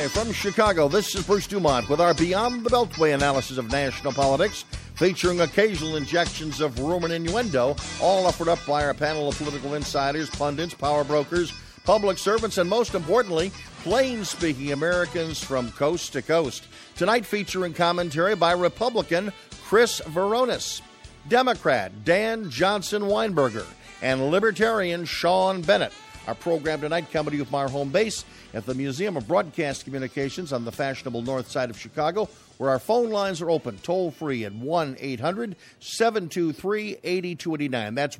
Illinois, from Chicago, this is Bruce Dumont with our Beyond the Beltway analysis of national politics, featuring occasional injections of rumor and innuendo, all offered up by our panel of political insiders, pundits, power brokers, public servants, and most importantly, plain-speaking Americans from coast to coast. Tonight featuring commentary by Republican Chris Veronis, Democrat Dan Johnson Weinberger, and Libertarian Sean Bennett. Our program tonight coming to you from our home base at the Museum of Broadcast Communications on the fashionable north side of Chicago, where our phone lines are open toll-free at 1-800-723-8289. That's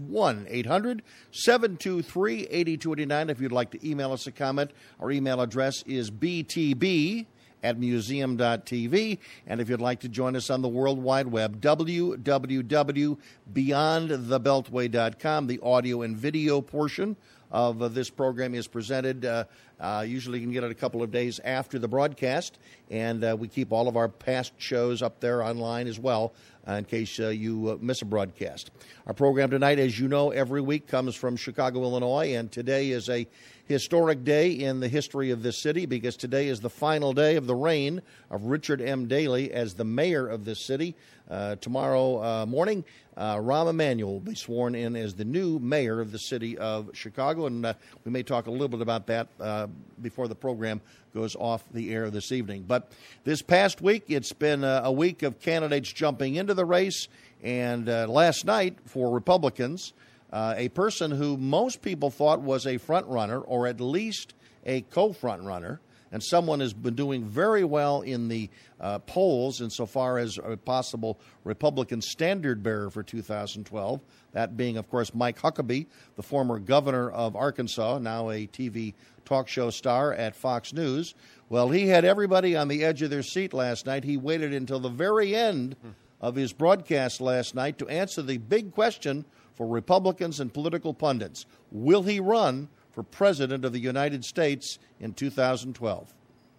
1-800-723-8289. If you'd like to email us a comment, our email address is btb@museum.tv. And if you'd like to join us on the World Wide Web, www.beyondthebeltway.com. The audio and video portion of this program is presented. Usually you can get it a couple of days after the broadcast, and we keep all of our past shows up there online as well in case you miss a broadcast. Our program tonight, as you know, every week comes from Chicago, Illinois, and today is a historic day in the history of this city because today is the final day of the reign of Richard M. Daley as the mayor of this city. Tomorrow morning, Rahm Emanuel will be sworn in as the new mayor of the city of Chicago, and we may talk a little bit about that before the program goes off the air this evening. But this past week, it's been a week of candidates jumping into the race, and last night for Republicans, a person who most people thought was a front runner or at least a co-front runner, and someone has been doing very well in the polls insofar as a possible Republican standard bearer for 2012, that being, of course, Mike Huckabee, the former governor of Arkansas, now a TV talk show star at Fox News. Well, he had everybody on the edge of their seat last night. He waited until the very end of his broadcast last night to answer the big question for Republicans and political pundits. Will he run for President of the United States in 2012?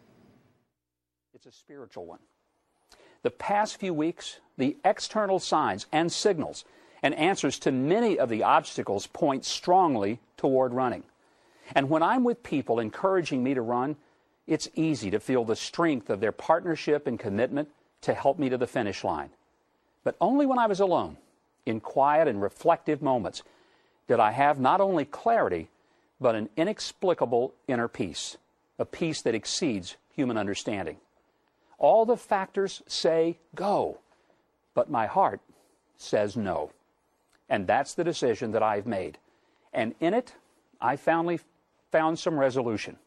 It's a spiritual one. The past few weeks, the external signs and signals and answers to many of the obstacles point strongly toward running. And when I'm with people encouraging me to run, it's easy to feel the strength of their partnership and commitment to help me to the finish line. But only when I was alone, in quiet and reflective moments, did I have not only clarity, but an inexplicable inner peace, a peace that exceeds human understanding. All the factors say go, but my heart says no. And that's the decision that I've made. And in it, I finally found some resolution.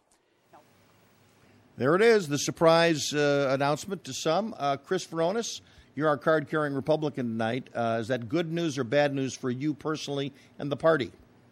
There it is, the surprise announcement to some. Chris Veronis, you're our card-carrying Republican tonight. Is that good news or bad news for you personally and the party?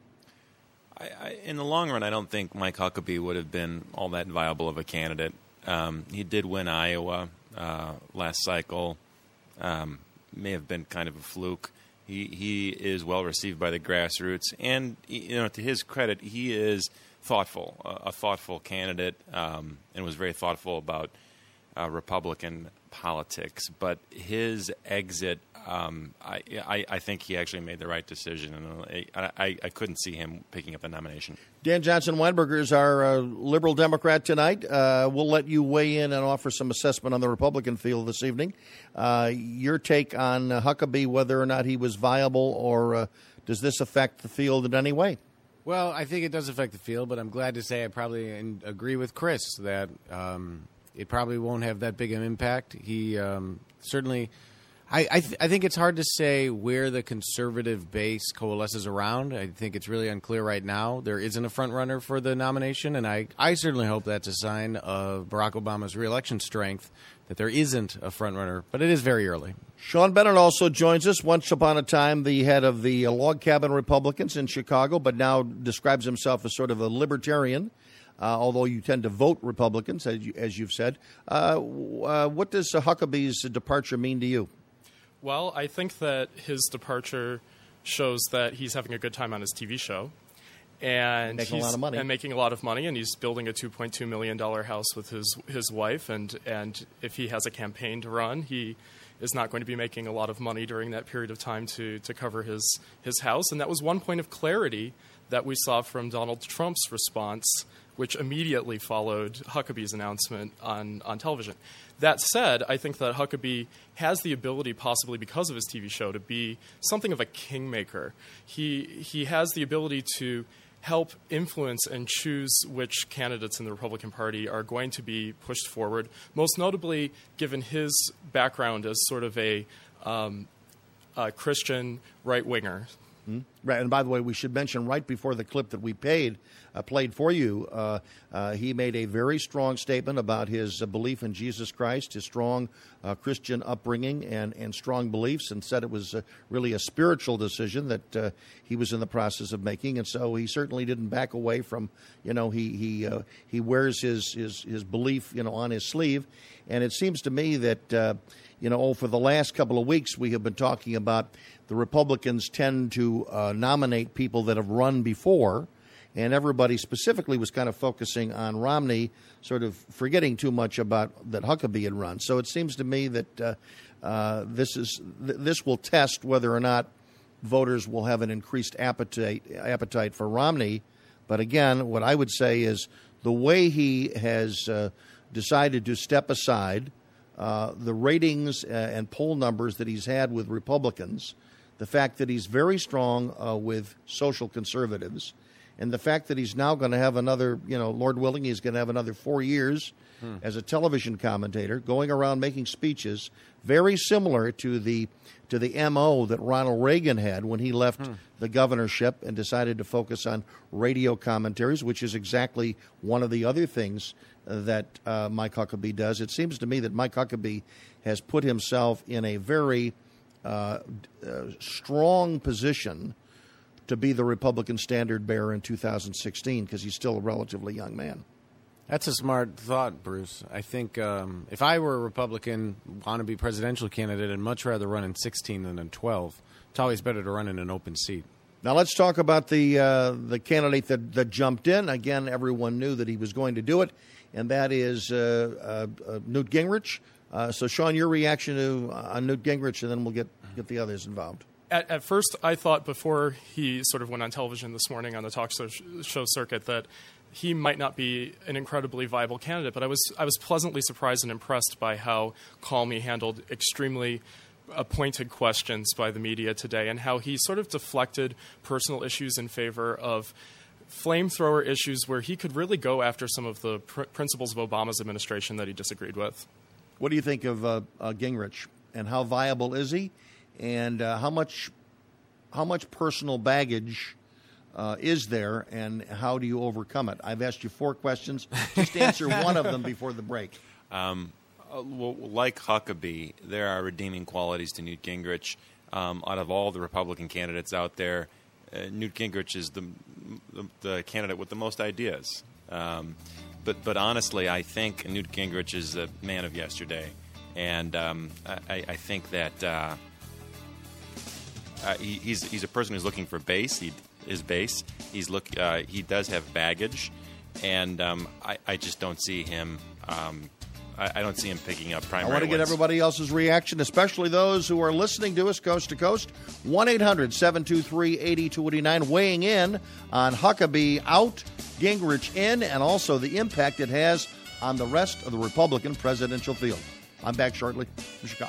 In the long run, I don't think Mike Huckabee would have been all that viable of a candidate. He did win Iowa last cycle. May have been kind of a fluke. He is well received by the grassroots, and to his credit, he is thoughtful, a thoughtful candidate, and was very thoughtful about Republican politics. But his exit, I think he actually made the right decision, and I couldn't see him picking up the nomination. Dan Johnson Weinberger is our liberal Democrat tonight. We'll let you weigh in and offer some assessment on the Republican field this evening. Your take on Huckabee, whether or not he was viable, or does this affect the field in any way? Well, I think it does affect the field, but I'm glad to say I probably agree with Chris that it probably won't have that big an impact. He certainly... I think it's hard to say where the conservative base coalesces around. I think it's really unclear right now. There isn't a front runner for the nomination, and I certainly hope that's a sign of Barack Obama's reelection strength, that there isn't a front runner, but it is very early. Sean Bennett also joins us. Once upon a time, the head of the Log Cabin Republicans in Chicago, but now describes himself as sort of a libertarian. Although you tend to vote Republicans, as you've said. What does Huckabee's departure mean to you? Well, I think that his departure shows that he's having a good time on his TV show. And making a lot of money. And making a lot of money, and he's building a $2.2 million house with his wife. And if he has a campaign to run, he is not going to be making a lot of money during that period of time to cover his house. And that was one point of clarity that we saw from Donald Trump's response which immediately followed Huckabee's announcement on television. That said, I think that Huckabee has the ability, possibly because of his TV show, to be something of a kingmaker. He has the ability to help influence and choose which candidates in the Republican Party are going to be pushed forward, most notably given his background as sort of a Christian right-winger. Right, and by the way, we should mention right before the clip that we played for you, he made a very strong statement about his belief in Jesus Christ, his strong Christian upbringing and strong beliefs, and said it was really a spiritual decision that he was in the process of making. And so he certainly didn't back away from, he wears his belief, on his sleeve. And it seems to me that, for the last couple of weeks, we have been talking about the Republicans tend to nominate people that have run before, and everybody specifically was kind of focusing on Romney, sort of forgetting too much about that Huckabee had run. So it seems to me that this will test whether or not voters will have an increased appetite for Romney. But again, what I would say is the way he has decided to step aside the ratings and poll numbers that he's had with Republicans, the fact that he's very strong with social conservatives, and the fact that he's now going to have another, Lord willing, he's going to have another 4 years as a television commentator, going around making speeches very similar to the MO that Ronald Reagan had when he left the governorship and decided to focus on radio commentaries, which is exactly one of the other things that Mike Huckabee does. It seems to me that Mike Huckabee has put himself in a very strong position to be the Republican standard bearer in 2016 because he's still a relatively young man. That's a smart thought, Bruce. I think if I were a Republican wannabe presidential candidate, I'd much rather run in 16 than in 12. It's always better to run in an open seat. Now let's talk about the candidate that jumped in. Again, everyone knew that he was going to do it, and that is Newt Gingrich. So, Sean, your reaction to Newt Gingrich, and then we'll get the others involved. At first, I thought before he sort of went on television this morning on the talk show circuit that he might not be an incredibly viable candidate, but I was pleasantly surprised and impressed by how calm he handled extremely pointed questions by the media today, and how he sort of deflected personal issues in favor of flamethrower issues where he could really go after some of the principles of Obama's administration that he disagreed with. What do you think of Gingrich, and how viable is he, and how much personal baggage is there, and how do you overcome it? I've asked you 4 questions. Just answer one of them before the break. Well, like Huckabee, there are redeeming qualities to Newt Gingrich. Out of all the Republican candidates out there, Newt Gingrich is the candidate with the most ideas. But honestly, I think Newt Gingrich is a man of yesterday, and I think that he's a person who's looking for base. He does have baggage, and I just don't see him. I don't see him picking up primary. I want to get everybody else's reaction, especially those who are listening to us coast to coast. 1-800-723-8289, weighing in on Huckabee out, Gingrich in, and also the impact it has on the rest of the Republican presidential field. I'm back shortly from Chicago.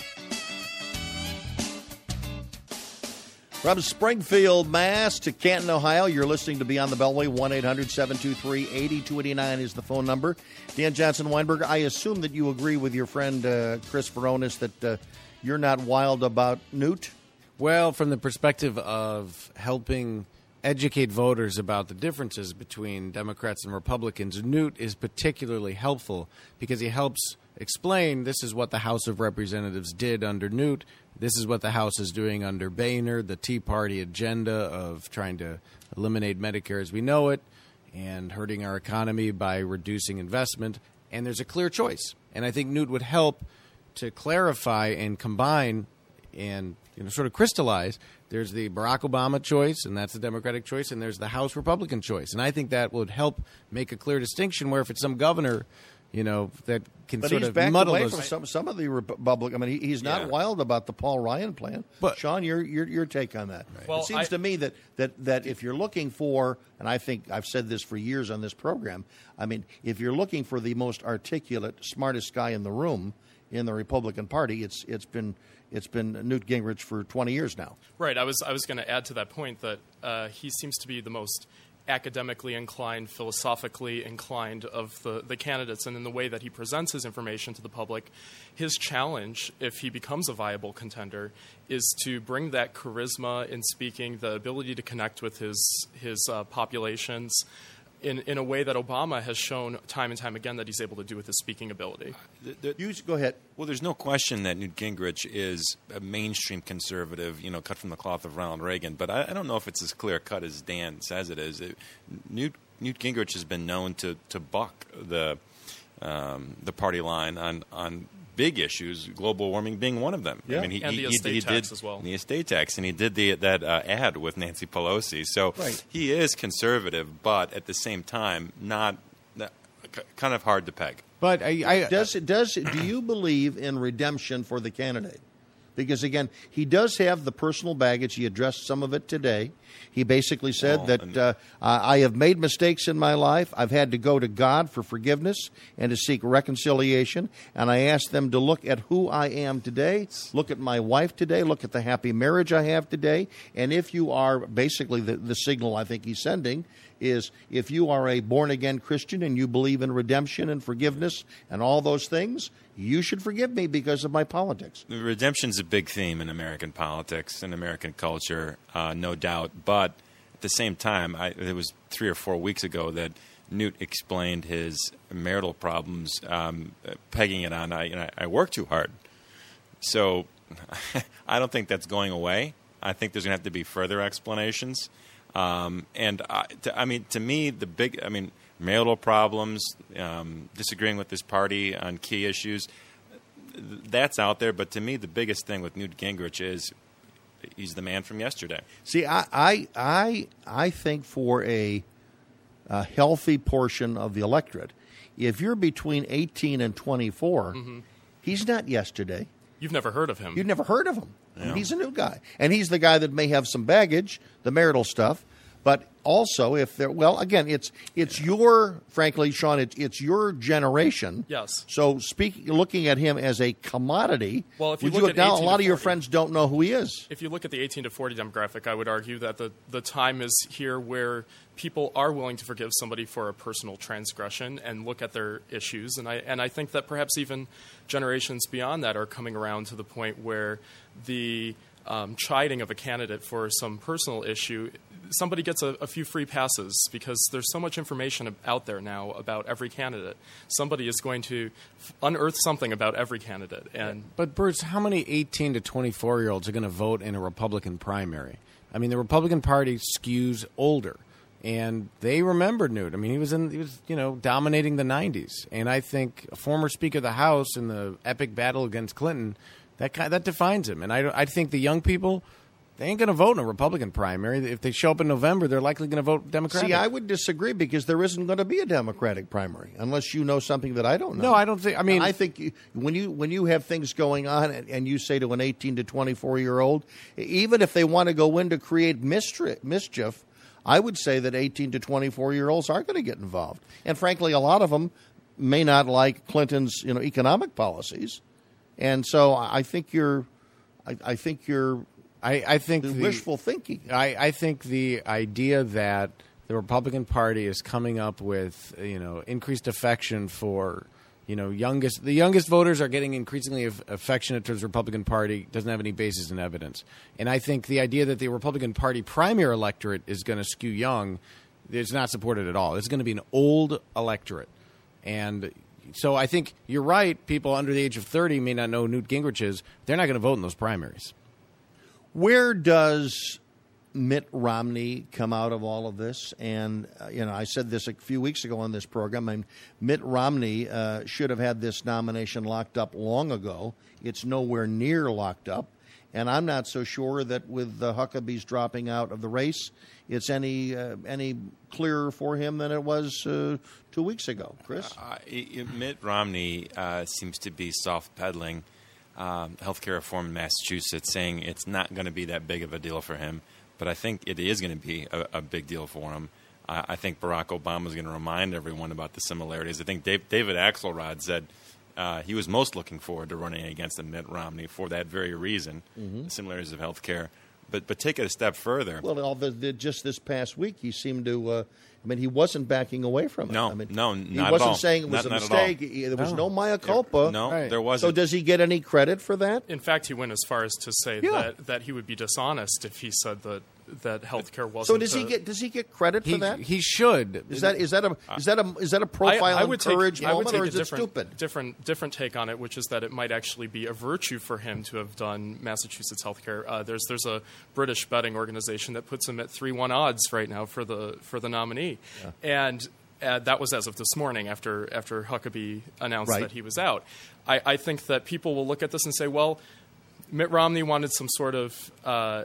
From Springfield, Mass. to Canton, Ohio, you're listening to Beyond the Beltway. 1-800-723-8289 is the phone number. Dan Johnson-Weinberg, I assume that you agree with your friend Chris Veronis that you're not wild about Newt? Well, from the perspective of helping educate voters about the differences between Democrats and Republicans, Newt is particularly helpful because he helps explain this is what the House of Representatives did under Newt. This is what the House is doing under Boehner, the Tea Party agenda of trying to eliminate Medicare as we know it and hurting our economy by reducing investment. And there's a clear choice. And I think Newt would help to clarify and combine and sort of crystallize. There's the Barack Obama choice, and that's the Democratic choice, and there's the House Republican choice. And I think that would help make a clear distinction where if it's some governor that can But sort he's of backed muddle away those. from some of the Republic. I mean, he's not Yeah. wild about the Paul Ryan plan. But- Sean, your take on that? Well, it seems to me that if you're looking for, and I think I've said this for years on this program, I mean, if you're looking for the most articulate, smartest guy in the room in the Republican Party, it's been Newt Gingrich for 20 years now. Right. I was going to add to that point that he seems to be the most academically inclined, philosophically inclined of the candidates, and in the way that he presents his information to the public, his challenge, if he becomes a viable contender, is to bring that charisma in speaking, the ability to connect with his populations in a way that Obama has shown time and time again that he's able to do with his speaking ability. Go ahead. Well, there's no question that Newt Gingrich is a mainstream conservative, cut from the cloth of Ronald Reagan. But I don't know if it's as clear cut as Dan says it is. Newt Gingrich has been known to buck the party line on big issues, global warming being one of them. Yeah. And the estate tax as well. The estate tax, and he did that ad with Nancy Pelosi. So Right. he is conservative, but at the same time, not kind of hard to peg. But Do you believe in redemption for the candidate? Because, again, he does have the personal baggage. He addressed some of it today. He basically said that I have made mistakes in my life. I've had to go to God for forgiveness and to seek reconciliation. And I asked them to look at who I am today, look at my wife today, look at the happy marriage I have today. And if you are, basically the signal I think he's sending is, if you are a born-again Christian and you believe in redemption and forgiveness and all those things, you should forgive me because of my politics. Redemption's a big theme in American politics and American culture, no doubt. But at the same time, it was 3 or 4 weeks ago that Newt explained his marital problems, pegging it on, I work too hard. So I don't think that's going away. I think there's going to have to be further explanations. To me, marital problems, disagreeing with this party on key issues, that's out there. But to me, the biggest thing with Newt Gingrich is he's the man from yesterday. See, I think for a healthy portion of the electorate, if you're between 18 and 24, he's not yesterday. You've never heard of him. You've never heard of him. Yeah. He's a new guy. And he's the guy that may have some baggage, the marital stuff. But also, if there, well, again, it's your, frankly, Sean, it's your generation. Yes. So looking at him as a commodity. Well, if you would look at now, 18 a lot to of your 40. friends don't know who he is. If you look at the 18 to 40 demographic, I would argue that the time is here where people are willing to forgive somebody for a personal transgression and look at their issues. And I think that perhaps even generations beyond that are coming around to the point where the chiding of a candidate for some personal issue, somebody gets a few free passes because there's so much information out there now about every candidate. Somebody is going to unearth something about every candidate. But Bruce, how many 18 to 24-year-olds are going to vote in a Republican primary? I mean, the Republican Party skews older, and they remember Newt. I mean, he was dominating the 90s, and I think a former Speaker of the House in the epic battle against Clinton, that defines him. And I think the young people, they ain't going to vote in a Republican primary. If they show up in November, they're likely going to vote Democratic. See, I would disagree because there isn't going to be a Democratic primary unless you know something that I don't know. No, I don't think. I mean, I think when you have things going on and you say to an 18 to 24-year-old, even if they want to go in to create mischief, I would say that 18 to 24-year-olds are going to get involved. And frankly, a lot of them may not like Clinton's economic policies, and so I think you're wishful thinking. I think the idea that the Republican Party is coming up with increased affection for the youngest voters are getting increasingly affectionate towards the Republican Party doesn't have any basis in evidence. And I think the idea that the Republican Party primary electorate is going to skew young is not supported at all. It's going to be an old electorate. And so I think you're right. People under the age of 30 may not know who Newt Gingrich is. They're not going to vote in those primaries. Where does Mitt Romney come out of all of this? And, I said this a few weeks ago on this program. I mean, Mitt Romney should have had this nomination locked up long ago. It's nowhere near locked up. And I'm not so sure that with the Huckabees dropping out of the race, it's any clearer for him than it was 2 weeks ago. Chris? Mitt Romney seems to be soft-pedaling healthcare reform in Massachusetts, saying it's not going to be that big of a deal for him. But I think it is going to be a big deal for him. I think Barack Obama is going to remind everyone about the similarities. I think David Axelrod said he was most looking forward to running against Mitt Romney for that very reason, the similarities of health care. But take it a step further. Well, just this past week, he seemed to. He wasn't backing away from it. No, not at all. He wasn't saying it was a mistake. There was no mea culpa. There wasn't. So does he get any credit for that? In fact, he went as far as to say that he would be dishonest if he said that healthcare wasn't. So does he get credit for that? He should. Is that a profile I would in courage take, moment, or is it different, stupid? Different take on it, which is that it might actually be a virtue for him to have done Massachusetts healthcare. There's a British betting organization that puts him at 3-1 odds right now for the nominee, and that was as of this morning after Huckabee announced that he was out. I think that people will look at this and say, well, Mitt Romney wanted some sort of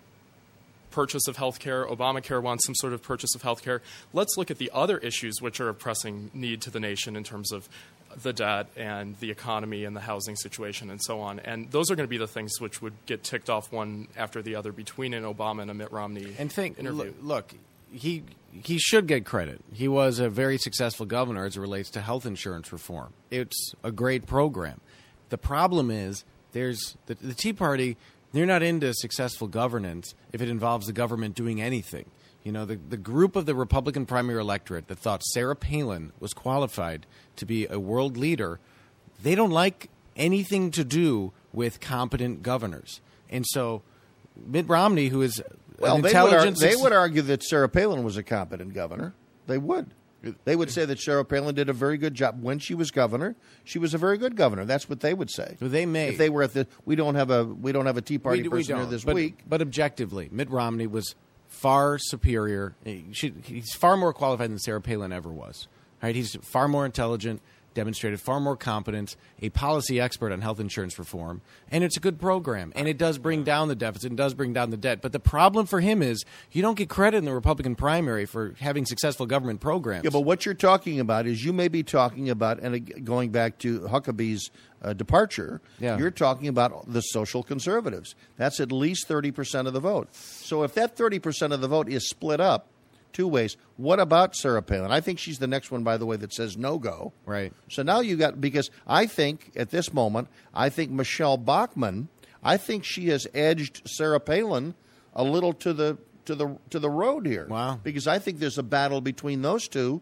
purchase of health care. Obamacare wants some sort of purchase of health care. Let's look at the other issues which are a pressing need to the nation in terms of the debt and the economy and the housing situation and so on. And those are going to be the things which would get ticked off one after the other between an Obama and a Mitt Romney interview. Look, he should get credit. He was a very successful governor as it relates to health insurance reform. It's a great program. The problem is there's the Tea Party. They're not into successful governance if it involves the government doing anything. You know, the group of the Republican primary electorate that thought Sarah Palin was qualified to be a world leader, they don't like anything to do with competent governors. And so Mitt Romney, who is they would argue that Sarah Palin was a competent governor. They would. They would say that Sarah Palin did a very good job when she was governor. She was a very good governor. That's what they would say. So they may. If they were at the, we don't have a Tea Party person here this week. But objectively, Mitt Romney was far superior. He's far more qualified than Sarah Palin ever was. Right? He's far more intelligent, demonstrated far more competence, a policy expert on health insurance reform, and it's a good program. And it does bring down the deficit and does bring down the debt. But the problem for him is you don't get credit in the Republican primary for having successful government programs. Yeah, but what you're talking about is you may be talking about, and going back to Huckabee's departure, you're talking about the social conservatives. That's at least 30% of the vote. So if that 30% of the vote is split up two ways, what about Sarah Palin? I think she's the next one, by the way, that says no-go. Right. So now you got, because I think at this moment, I think Michelle Bachmann, I think she has edged Sarah Palin a little to the road here. Wow. Because I think there's a battle between those two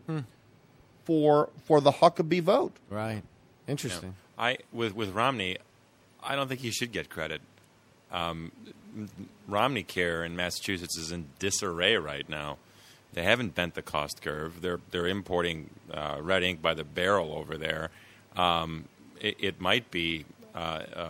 for the Huckabee vote. Right. Interesting. With Romney, I don't think he should get credit. Romney Care in Massachusetts is in disarray right now. They haven't bent the cost curve. They're importing red ink by the barrel over there. It might be a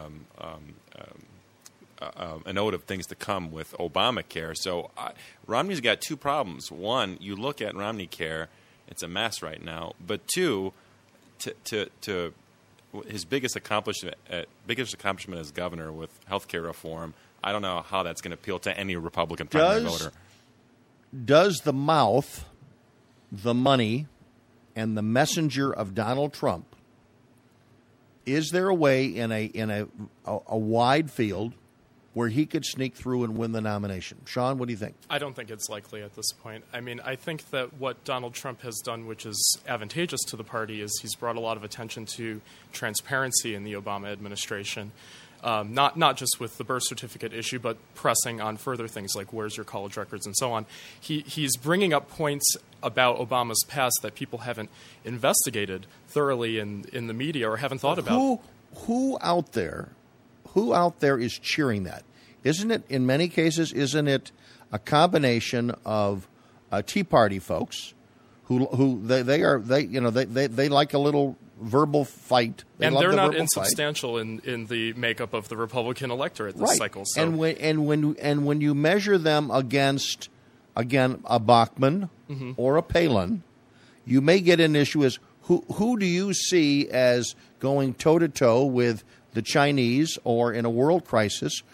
note of things to come with Obamacare. So Romney's got two problems. One, you look at Romney Care, it's a mess right now. But two, to his biggest accomplishment as governor with health care reform, I don't know how that's going to appeal to any Republican primary voter. Does the mouth, the money, and the messenger of Donald Trump, is there a way in a wide field where he could sneak through and win the nomination? Sean, what do you think? I don't think it's likely at this point. I mean, I think that what Donald Trump has done, which is advantageous to the party, is he's brought a lot of attention to transparency in the Obama administration. Not just with the birth certificate issue, but pressing on further things like where's your college records and so on. He's bringing up points about Obama's past that people haven't investigated thoroughly in the media or haven't thought about. Who out there is cheering that? Isn't it, in many cases, isn't it a combination of Tea Party folks who they like a little verbal fight, and they're not insubstantial in the makeup of the Republican electorate this cycle. So. And when you measure them against, again, a Bachmann or a Palin, you may get an issue as who do you see as going toe to toe with the Chinese, or in a world crisis,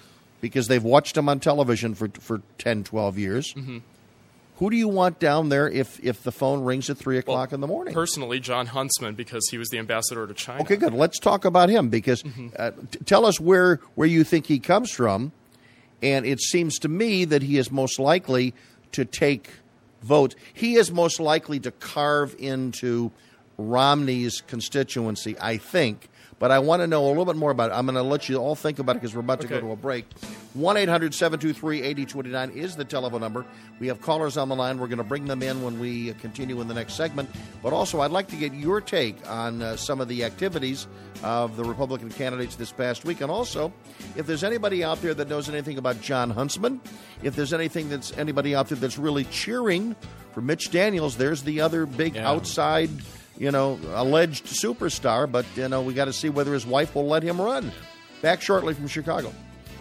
because they've watched him on television for 10, 12 years. Mm-hmm. Who do you want down there if the phone rings at 3 o'clock in the morning? Personally, John Huntsman, because he was the ambassador to China. Okay, good. Let's talk about him, because tell us where you think he comes from. And it seems to me that he is most likely to take votes. He is most likely to carve into Romney's constituency, I think. But I want to know a little bit more about it. I'm going to let you all think about it because we're about to go to a break. 1-800-723-8029 is the telephone number. We have callers on the line. We're going to bring them in when we continue in the next segment. But also, I'd like to get your take on some of the activities of the Republican candidates this past week. And also, if there's anybody out there that knows anything about John Huntsman, if there's anybody out there that's really cheering for Mitch Daniels, there's the other big outside, alleged superstar. But, we got to see whether his wife will let him run. Back shortly from Chicago.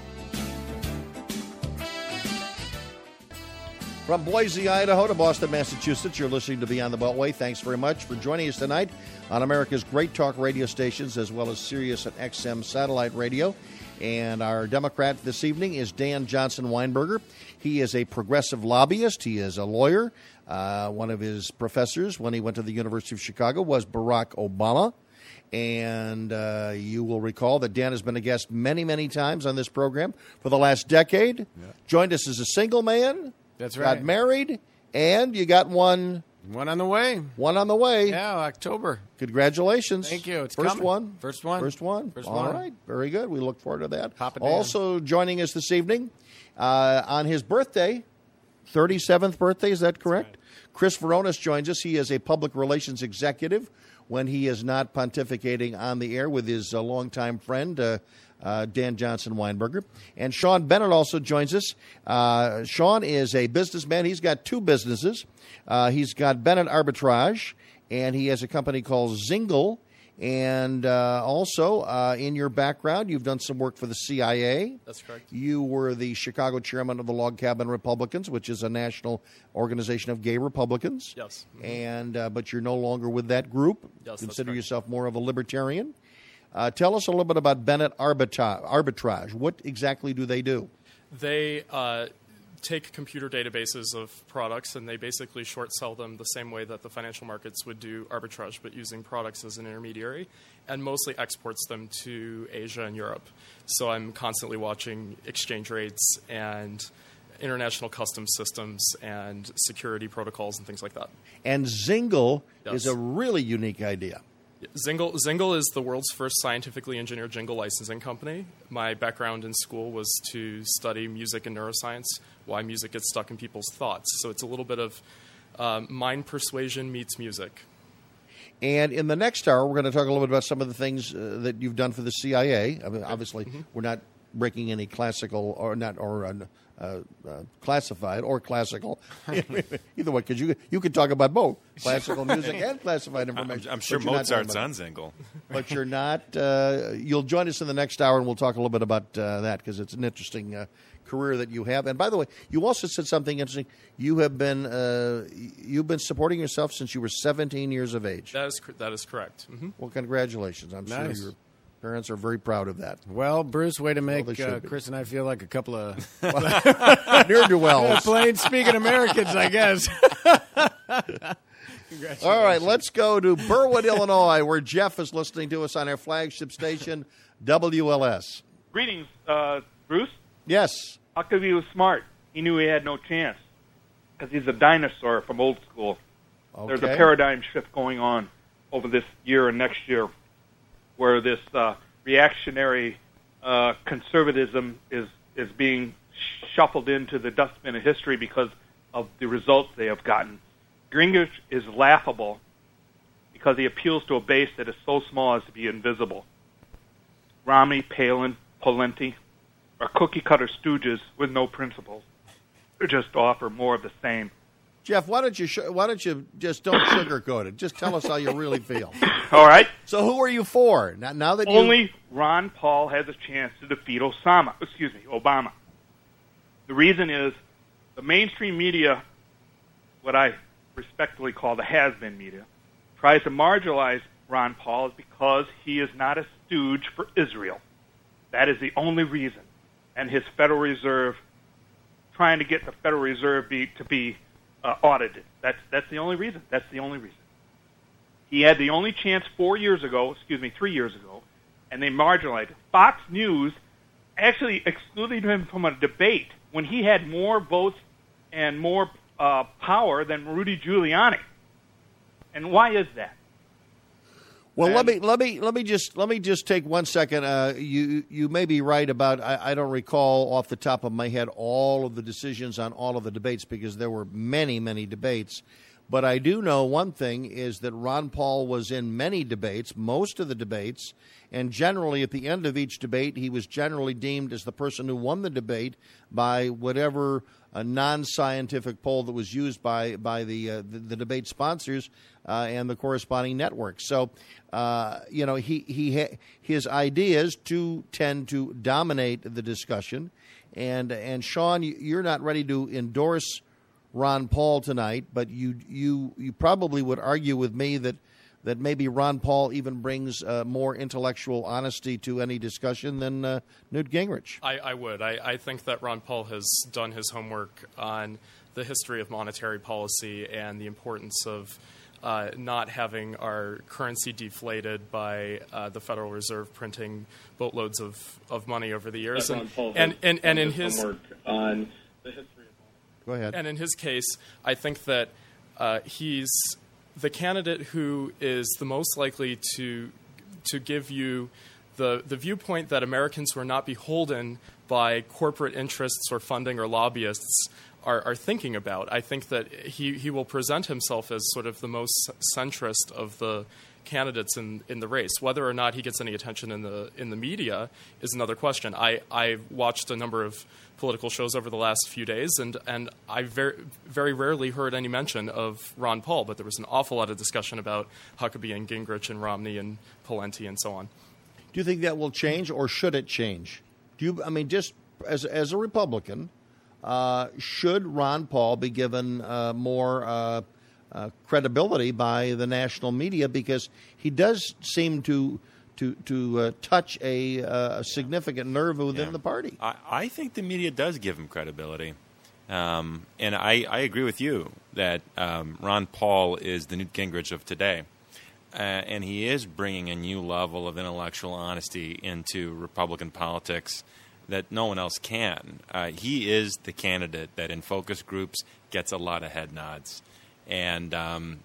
From Boise, Idaho to Boston, Massachusetts, you're listening to Beyond the Beltway. Thanks very much for joining us tonight on America's great talk radio stations, as well as Sirius and XM satellite radio. And our Democrat this evening is Dan Johnson Weinberger. He is a progressive lobbyist. He is a lawyer. One of his professors when he went to the University of Chicago was Barack Obama. And you will recall that Dan has been a guest many, many times on this program for the last decade. Yeah. Joined us as a single man. That's right. Got married, and you got one. One on the way. One on the way. Yeah, October. Congratulations. Thank you. It's First coming. one. First one. First one. First All one. right. Very good. We look forward to that. Pop it down. Also joining us this evening on his birthday, 37th birthday, is that correct? That's right. Chris Veronis joins us. He is a public relations executive when he is not pontificating on the air with his longtime friend, Dan Johnson Weinberger. And Sean Bennett also joins us. Sean is a businessman. He's got two businesses. He's got Bennett Arbitrage, and he has a company called Zingle. And also, in your background, you've done some work for the CIA. That's correct. You were the Chicago chairman of the Log Cabin Republicans, which is a national organization of gay Republicans. Yes. Mm-hmm. And but you're no longer with that group. Yes, Consider that's yourself more of a libertarian. Tell us a little bit about Bennett Arbitrage. What exactly do they do? They take computer databases of products, and they basically short sell them the same way that the financial markets would do arbitrage, but using products as an intermediary, and mostly exports them to Asia and Europe. So I'm constantly watching exchange rates and international customs systems and security protocols and things like that. And Zingle Yes. is a really unique idea. Zingle is the world's first scientifically engineered jingle licensing company. My background in school was to study music and neuroscience, why music gets stuck in people's thoughts. So it's a little bit of mind persuasion meets music. And in the next hour, we're going to talk a little bit about some of the things that you've done for the CIA. I mean, obviously, we're not breaking any classical or not or classified or classical. Either way, because you could talk about both classical music and classified information. I'm sure Mozart's on Zingle. But you're not. You'll join us in the next hour, and we'll talk a little bit about that because it's an interesting career that you have. And by the way, you also said something interesting. You've been supporting yourself since you were 17 years of age. That is correct. Mm-hmm. Well, congratulations. I'm Nice. sure your parents are very proud of that. Well, Bruce, way to make they should be. Chris and I feel like a couple of Ne'er-do-wells. plain-speaking Americans, I guess. All right, let's go to Berwyn, Illinois, where Jeff is listening to us on our flagship station, WLS. Greetings, Bruce. Yes. How come he was smart? He knew he had no chance because he's a dinosaur from old school. Okay. There's a paradigm shift going on over this year and next year where this reactionary conservatism is being shuffled into the dustbin of history because of the results they have gotten. Gingrich is laughable because he appeals to a base that is so small as to be invisible. Romney, Palin, Pawlenty are cookie-cutter stooges with no principles. They just offer more of the same. Jeff, why don't you just don't sugarcoat it? Just tell us how you really feel. All right? So who are you for? Now that Only Ron Paul has a chance to defeat Obama. The reason is the mainstream media, what I respectfully call the has-been media, tries to marginalize Ron Paul is because he is not a stooge for Israel. That is the only reason. and his Federal Reserve, trying to get the Federal Reserve to be audited. That's the only reason. That's the only reason. He had the only chance 3 years ago, and they marginalized it. Fox News actually excluded him from a debate when he had more votes and more power than Rudy Giuliani. And why is that? Well, let me just take 1 second. You may be right about I don't recall off the top of my head all of the decisions on all of the debates because there were many debates. But I do know one thing is that Ron Paul was in many debates, most of the debates, and generally at the end of each debate, he was generally deemed as the person who won the debate by whatever non-scientific poll that was used by the debate sponsors and the corresponding networks. So, his ideas tend to dominate the discussion. And Sean, you're not ready to endorse Ron Paul tonight, but you probably would argue with me that maybe Ron Paul even brings more intellectual honesty to any discussion than Newt Gingrich. I would. I think that Ron Paul has done his homework on the history of monetary policy and the importance of not having our currency deflated by the Federal Reserve printing boatloads of money over the years. Ron Paul and in his homework on the history. Go ahead. And in his case, I think that he's the candidate who is the most likely to give you the viewpoint that Americans who are not beholden by corporate interests or funding or lobbyists are thinking about. I think that he will present himself as sort of the most centrist of the candidates in the race. Whether or not he gets any attention in the media is another question. I watched a number of political shows over the last few days, and I very rarely heard any mention of Ron Paul, but there was an awful lot of discussion about Huckabee and Gingrich and Romney and Pawlenty and so on. Do you think that will change, or should it change? Just as a Republican, should Ron Paul be given more credibility by the national media, because he does seem to touch a significant nerve within the party? I think the media does give him credibility. And I agree with you that Ron Paul is the Newt Gingrich of today. And he is bringing a new level of intellectual honesty into Republican politics that no one else can. He is the candidate that in focus groups gets a lot of head nods. And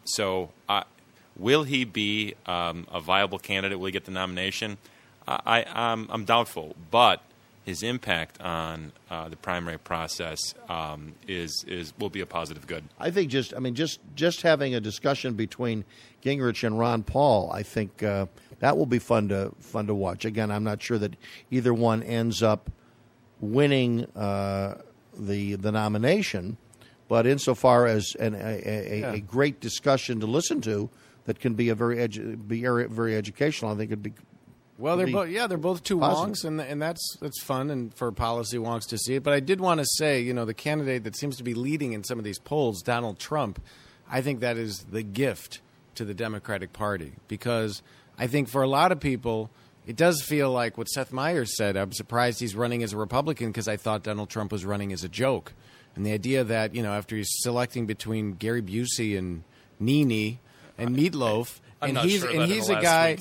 will he be a viable candidate? Will he get the nomination? I'm doubtful, but his impact on the primary process will be a positive good. I think just having a discussion between Gingrich and Ron Paul, I think that will be fun to watch. Again, I'm not sure that either one ends up winning the nomination, but insofar as a great discussion to listen to that can be very educational, I think it'd be. Well, they're both two wonks, and that's fun and for policy wonks to see it. But I did want to say, the candidate that seems to be leading in some of these polls, Donald Trump, I think that is the gift to the Democratic Party, because I think for a lot of people, it does feel like what Seth Meyers said. I'm surprised he's running as a Republican because I thought Donald Trump was running as a joke. And the idea that, after he's selecting between Gary Busey and Nene and Meatloaf, he's a guy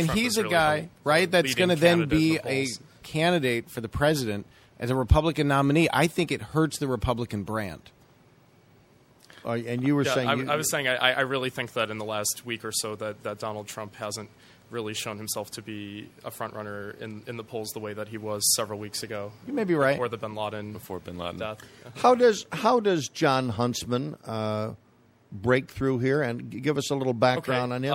that's going to then be a candidate for the president as a Republican nominee. I think it hurts the Republican brand. And you were saying... I was saying I really think that in the last week or so that Donald Trump hasn't really shown himself to be a front runner in the polls the way that he was several weeks ago. You may be right. Before Bin Laden death. How does John Huntsman break through here, and give us a little background on him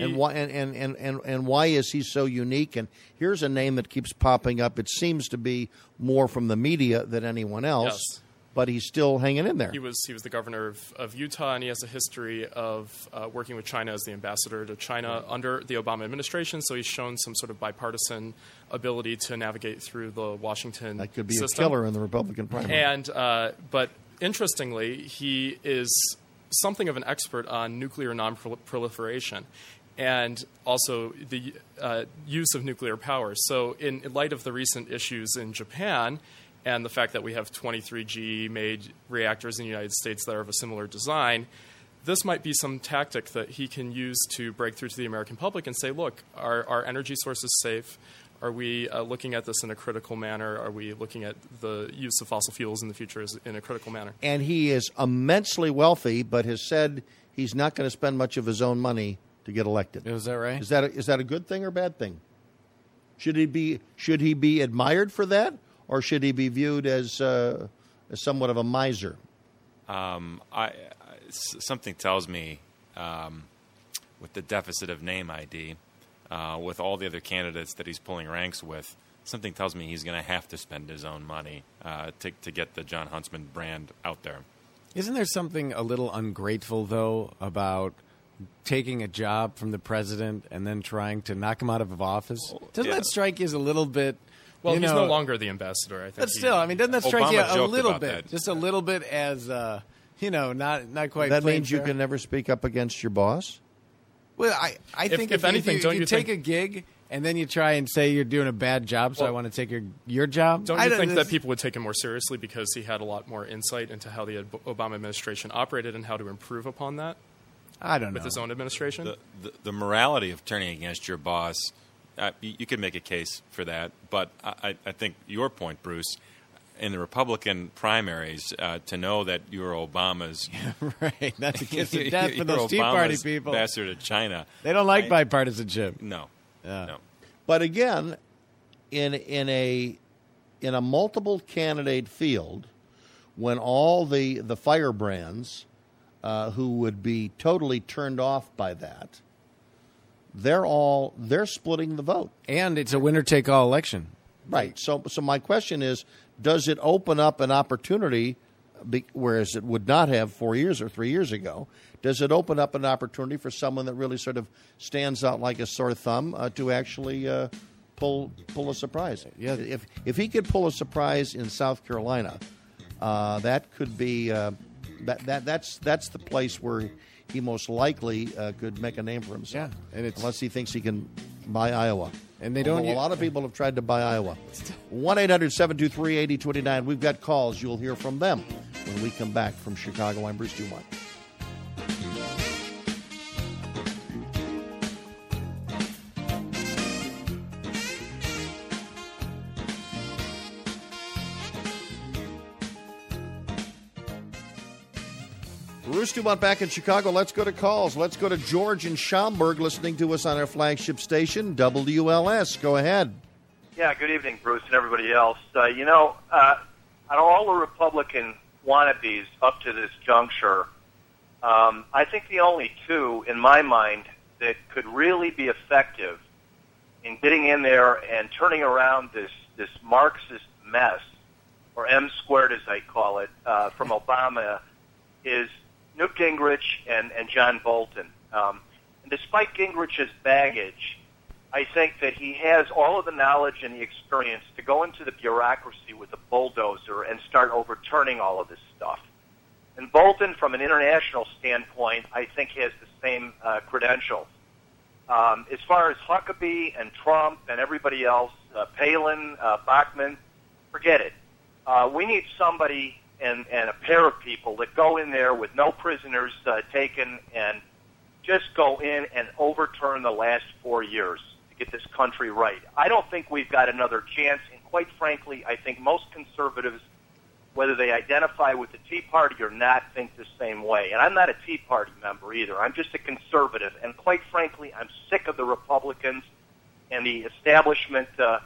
and why is he so unique? And here's a name that keeps popping up. It seems to be more from the media than anyone else. Yes. But he's still hanging in there. He was the governor of Utah, and he has a history of working with China as the ambassador to China under the Obama administration. So he's shown some sort of bipartisan ability to navigate through the Washington system. That could be a killer in the Republican primary. And but interestingly, he is something of an expert on nuclear non-proliferation. and also the use of nuclear power. So in light of the recent issues in Japan and the fact that we have 23G-made reactors in the United States that are of a similar design, this might be some tactic that he can use to break through to the American public and say, look, our energy source is safe. Are we looking at this in a critical manner? Are we looking at the use of fossil fuels in the future in a critical manner? And he is immensely wealthy, but has said he's not going to spend much of his own money to get elected. Is that right? Is that a good thing or bad thing? Should he be admired for that, or should he be viewed as somewhat of a miser? Something tells me, with the deficit of name ID, with all the other candidates that he's pulling ranks with, something tells me he's going to have to spend his own money to get the Jon Huntsman brand out there. Isn't there something a little ungrateful, though, about taking a job from the president and then trying to knock him out of office? Doesn't that strike you as a little bit... Well, he's no longer the ambassador, I think. But still, doesn't that strike you a little bit? That. Just a little bit as, not quite... That means fair. You can never speak up against your boss? Well, I think if anything, don't you take a gig and then you try and say you're doing a bad job, so I want to take your job. Don't you think that people would take him more seriously because he had a lot more insight into how the Obama administration operated and how to improve upon that? I don't know. With his own administration? The morality of turning against your boss, you could make a case for that. But I think your point, Bruce, in the Republican primaries, to know that you're Obama's right, that's a kiss of death for those Tea Party people. Ambassador to China. They don't like bipartisanship. No. But again, in a multiple candidate field, when all the firebrands who would be totally turned off by that, they're splitting the vote, and it's a winner take all election. Right. So my question is, does it open up an opportunity, whereas it would not have 4 years or 3 years ago? Does it open up an opportunity for someone that really sort of stands out like a sore thumb to actually pull a surprise? Yeah. If he could pull a surprise in South Carolina, that could be that's the place where he most likely could make a name for himself. Yeah, and unless he thinks he can buy Iowa. And they don't. A lot of people have tried to buy Iowa. 1-800-723-8029. We've got calls. You'll hear from them when we come back from Chicago. I'm Bruce Dumont. Bruce Dumont back in Chicago. Let's go to calls. Let's go to George in Schaumburg listening to us on our flagship station, WLS. Go ahead. Yeah, good evening, Bruce, and everybody else. Out of all the Republican wannabes up to this juncture, I think the only two, in my mind, that could really be effective in getting in there and turning around this Marxist mess, or M squared as I call it, from Obama, is Newt Gingrich and John Bolton. And despite Gingrich's baggage, I think that he has all of the knowledge and the experience to go into the bureaucracy with a bulldozer and start overturning all of this stuff. And Bolton, from an international standpoint, I think has the same credentials. As far as Huckabee and Trump and everybody else, Palin, Bachmann, forget it. We need somebody and a pair of people that go in there with no prisoners taken and just go in and overturn the last 4 years to get this country right. I don't think we've got another chance, and quite frankly, I think most conservatives, whether they identify with the Tea Party or not, think the same way. And I'm not a Tea Party member either. I'm just a conservative, and quite frankly, I'm sick of the Republicans and the establishment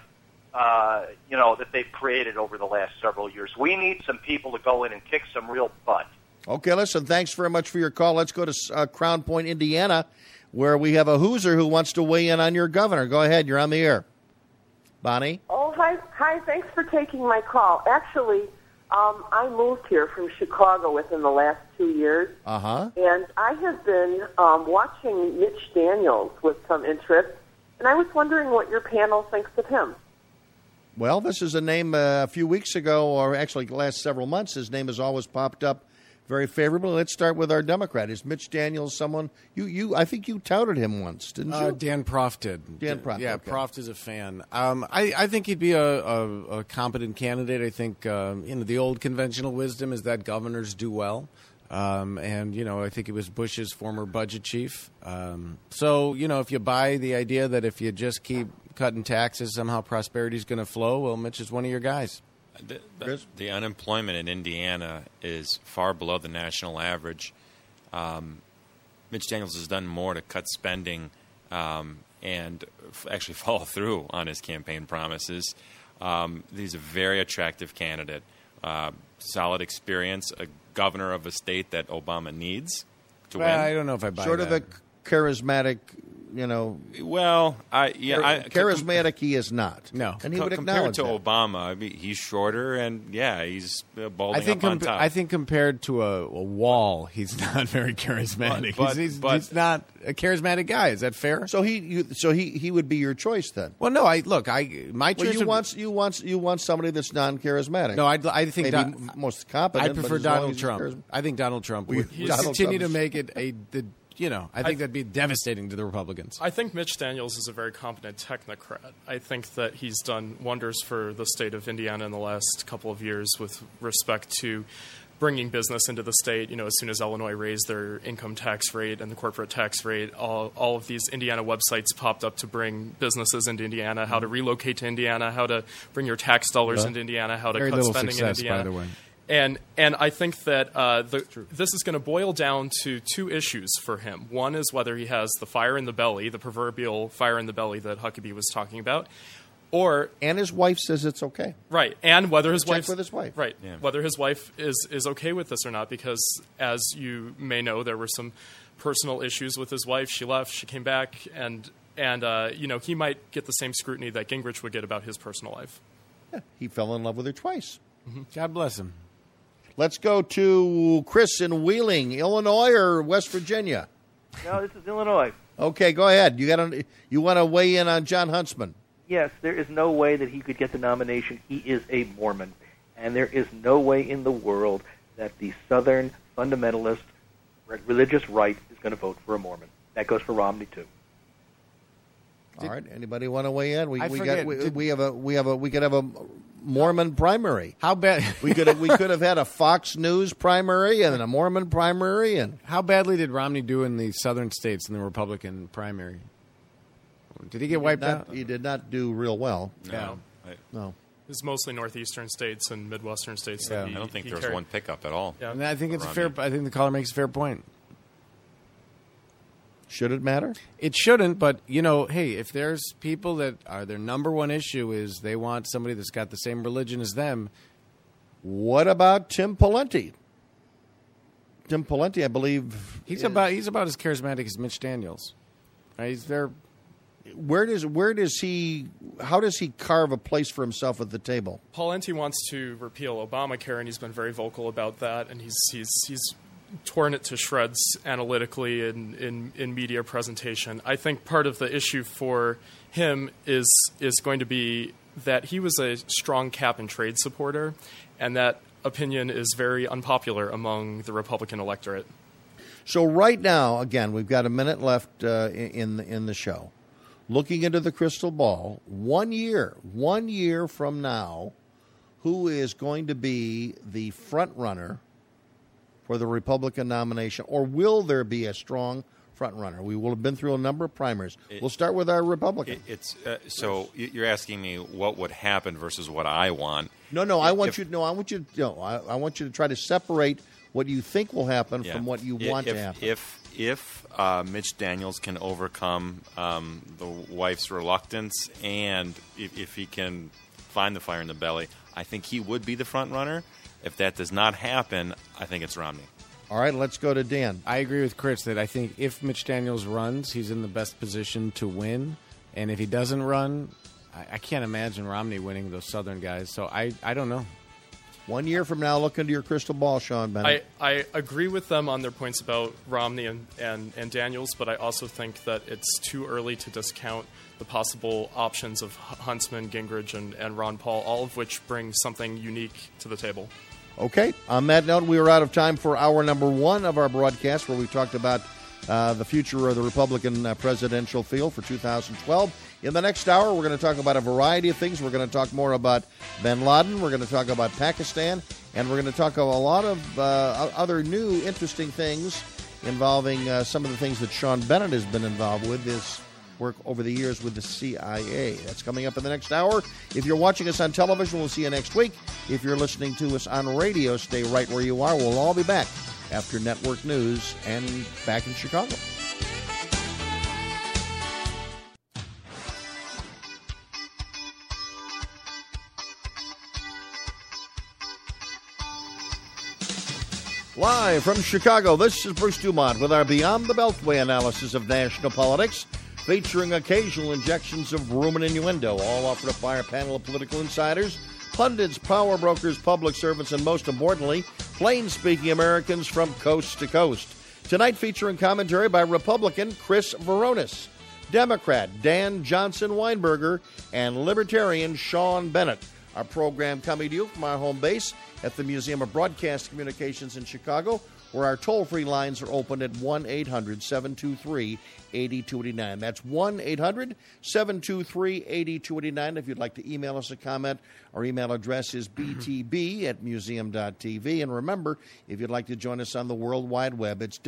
that they've created over the last several years. We need some people to go in and kick some real butt. Okay, listen, thanks very much for your call. Let's go to Crown Point, Indiana, where we have a Hoosier who wants to weigh in on your governor. Go ahead, you're on the air. Bonnie? Oh, hi, thanks for taking my call. Actually, I moved here from Chicago within the last 2 years. Uh-huh. And I have been watching Mitch Daniels with some interest, and I was wondering what your panel thinks of him. Well, this is a name a few weeks ago, or actually the last several months, his name has always popped up very favorable. Let's start with our Democrat. Is Mitch Daniels someone I think you touted him once, didn't you? Dan Proft did. Dan Proft. Yeah, okay. Proft is a fan. I think he'd be a competent candidate. I think the old conventional wisdom is that governors do well. I think it was Bush's former budget chief. So, if you buy the idea that if you just keep cutting taxes, somehow prosperity is going to flow, well, Mitch is one of your guys. The unemployment in Indiana is far below the national average. Mitch Daniels has done more to cut spending and actually follow through on his campaign promises. He's a very attractive candidate. Solid experience, a governor of a state that Obama needs to win. I don't know if I buy sort that. of a charismatic, Well, charismatic he is not. No. And he would compared acknowledge to that. Obama, I mean, he's shorter and he's balding up on top. I think compared to a wall, he's not very charismatic. But he's not a charismatic guy. Is that fair? So he would be your choice then. Well, no. My choice. You want somebody that's non-charismatic. No, I think maybe most competent. I prefer but as long Donald as Trump. I think Donald Trump would Donald continue Trump. to make it I think that'd be devastating to the Republicans. I think Mitch Daniels is a very competent technocrat. I think that he's done wonders for the state of Indiana in the last couple of years with respect to bringing business into the state. As soon as Illinois raised their income tax rate and the corporate tax rate, all of these Indiana websites popped up to bring businesses into Indiana, how to relocate to Indiana, how to bring your tax dollars into Indiana, how to very cut little spending success, in Indiana. by the way. And I think that this is going to boil down to two issues for him. One is whether he has the fire in the belly, the proverbial fire in the belly that Huckabee was talking about, and his wife says it's okay. Right, and whether his wife with his wife. Right, yeah. whether his wife is okay with this or not, because as you may know, there were some personal issues with his wife. She left, she came back, and he might get the same scrutiny that Gingrich would get about his personal life. Yeah, he fell in love with her twice. God bless him. Let's go to Chris in Wheeling, Illinois or West Virginia? No, this is Illinois. Okay, go ahead. You want to weigh in on John Huntsman? Yes, there is no way that he could get the nomination. He is a Mormon. And there is no way in the world that the Southern fundamentalist religious right is going to vote for a Mormon. That goes for Romney, too. All right. Anybody want to weigh in? We could have a Mormon primary. How bad we could have had a Fox News primary and a Mormon primary. And how badly did Romney do in the southern states in the Republican primary? Did he get wiped out? He did not do real well. No. No. It was mostly northeastern states and midwestern states. Yeah. That I don't think there was carried. one pickup at all. Yeah. And I think it's Romney. fair. I think the caller makes a fair point. Should it matter? It shouldn't, but hey, if there's people that are their number one issue is they want somebody that's got the same religion as them. What about Tim Pawlenty? Tim Pawlenty, I believe He's about as charismatic as Mitch Daniels. Right? He's there. How does he carve a place for himself at the table? Pawlenty wants to repeal Obamacare, and he's been very vocal about that. And he's torn it to shreds analytically in media presentation. I think part of the issue for him is going to be that he was a strong cap and trade supporter, and that opinion is very unpopular among the Republican electorate. So right now, again, we've got a minute left in the show. Looking into the crystal ball, 1 year from now, who is going to be the front runner for the Republican nomination, or will there be a strong front runner? We will have been through a number of primaries. We'll start with our Republican. So you're asking me what would happen versus what I want. No, I want you to try to separate what you think will happen from what you want to happen. If Mitch Daniels can overcome the wife's reluctance, and if he can find the fire in the belly, I think he would be the front runner. If that does not happen, I think it's Romney. All right, let's go to Dan. I agree with Chris that I think if Mitch Daniels runs, he's in the best position to win. And if he doesn't run, I can't imagine Romney winning those Southern guys. So I don't know. 1 year from now, look into your crystal ball, Sean Bennett. I agree with them on their points about Romney and Daniels, but I also think that it's too early to discount the possible options of Huntsman, Gingrich, and Ron Paul, all of which bring something unique to the table. Okay. On that note, we are out of time for hour number 1 of our broadcast, where we talked about the future of the Republican presidential field for 2012. In the next hour, we're going to talk about a variety of things. We're going to talk more about bin Laden. We're going to talk about Pakistan. And we're going to talk about a lot of other new interesting things involving some of the things that Sean Bennett has been involved with, his work over the years with the CIA. That's coming up in the next hour. If you're watching us on television, we'll see you next week. If you're listening to us on radio, stay right where you are. We'll all be back after network news and back in Chicago. Live from Chicago, this is Bruce Dumont with our Beyond the Beltway analysis of national politics, featuring occasional injections of rumor and innuendo, all offered up by our panel of political insiders, pundits, power brokers, public servants, and most importantly, plain-speaking Americans from coast to coast. Tonight featuring commentary by Republican Chris Veronis, Democrat Dan Johnson Weinberger, and Libertarian Sean Bennett. Our program coming to you from our home base at the Museum of Broadcast Communications in Chicago, where our toll-free lines are open at 1-800-723-8289. That's 1-800-723-8289. If you'd like to email us a comment, our email address is btb@museum.tv. And remember, if you'd like to join us on the World Wide Web, it's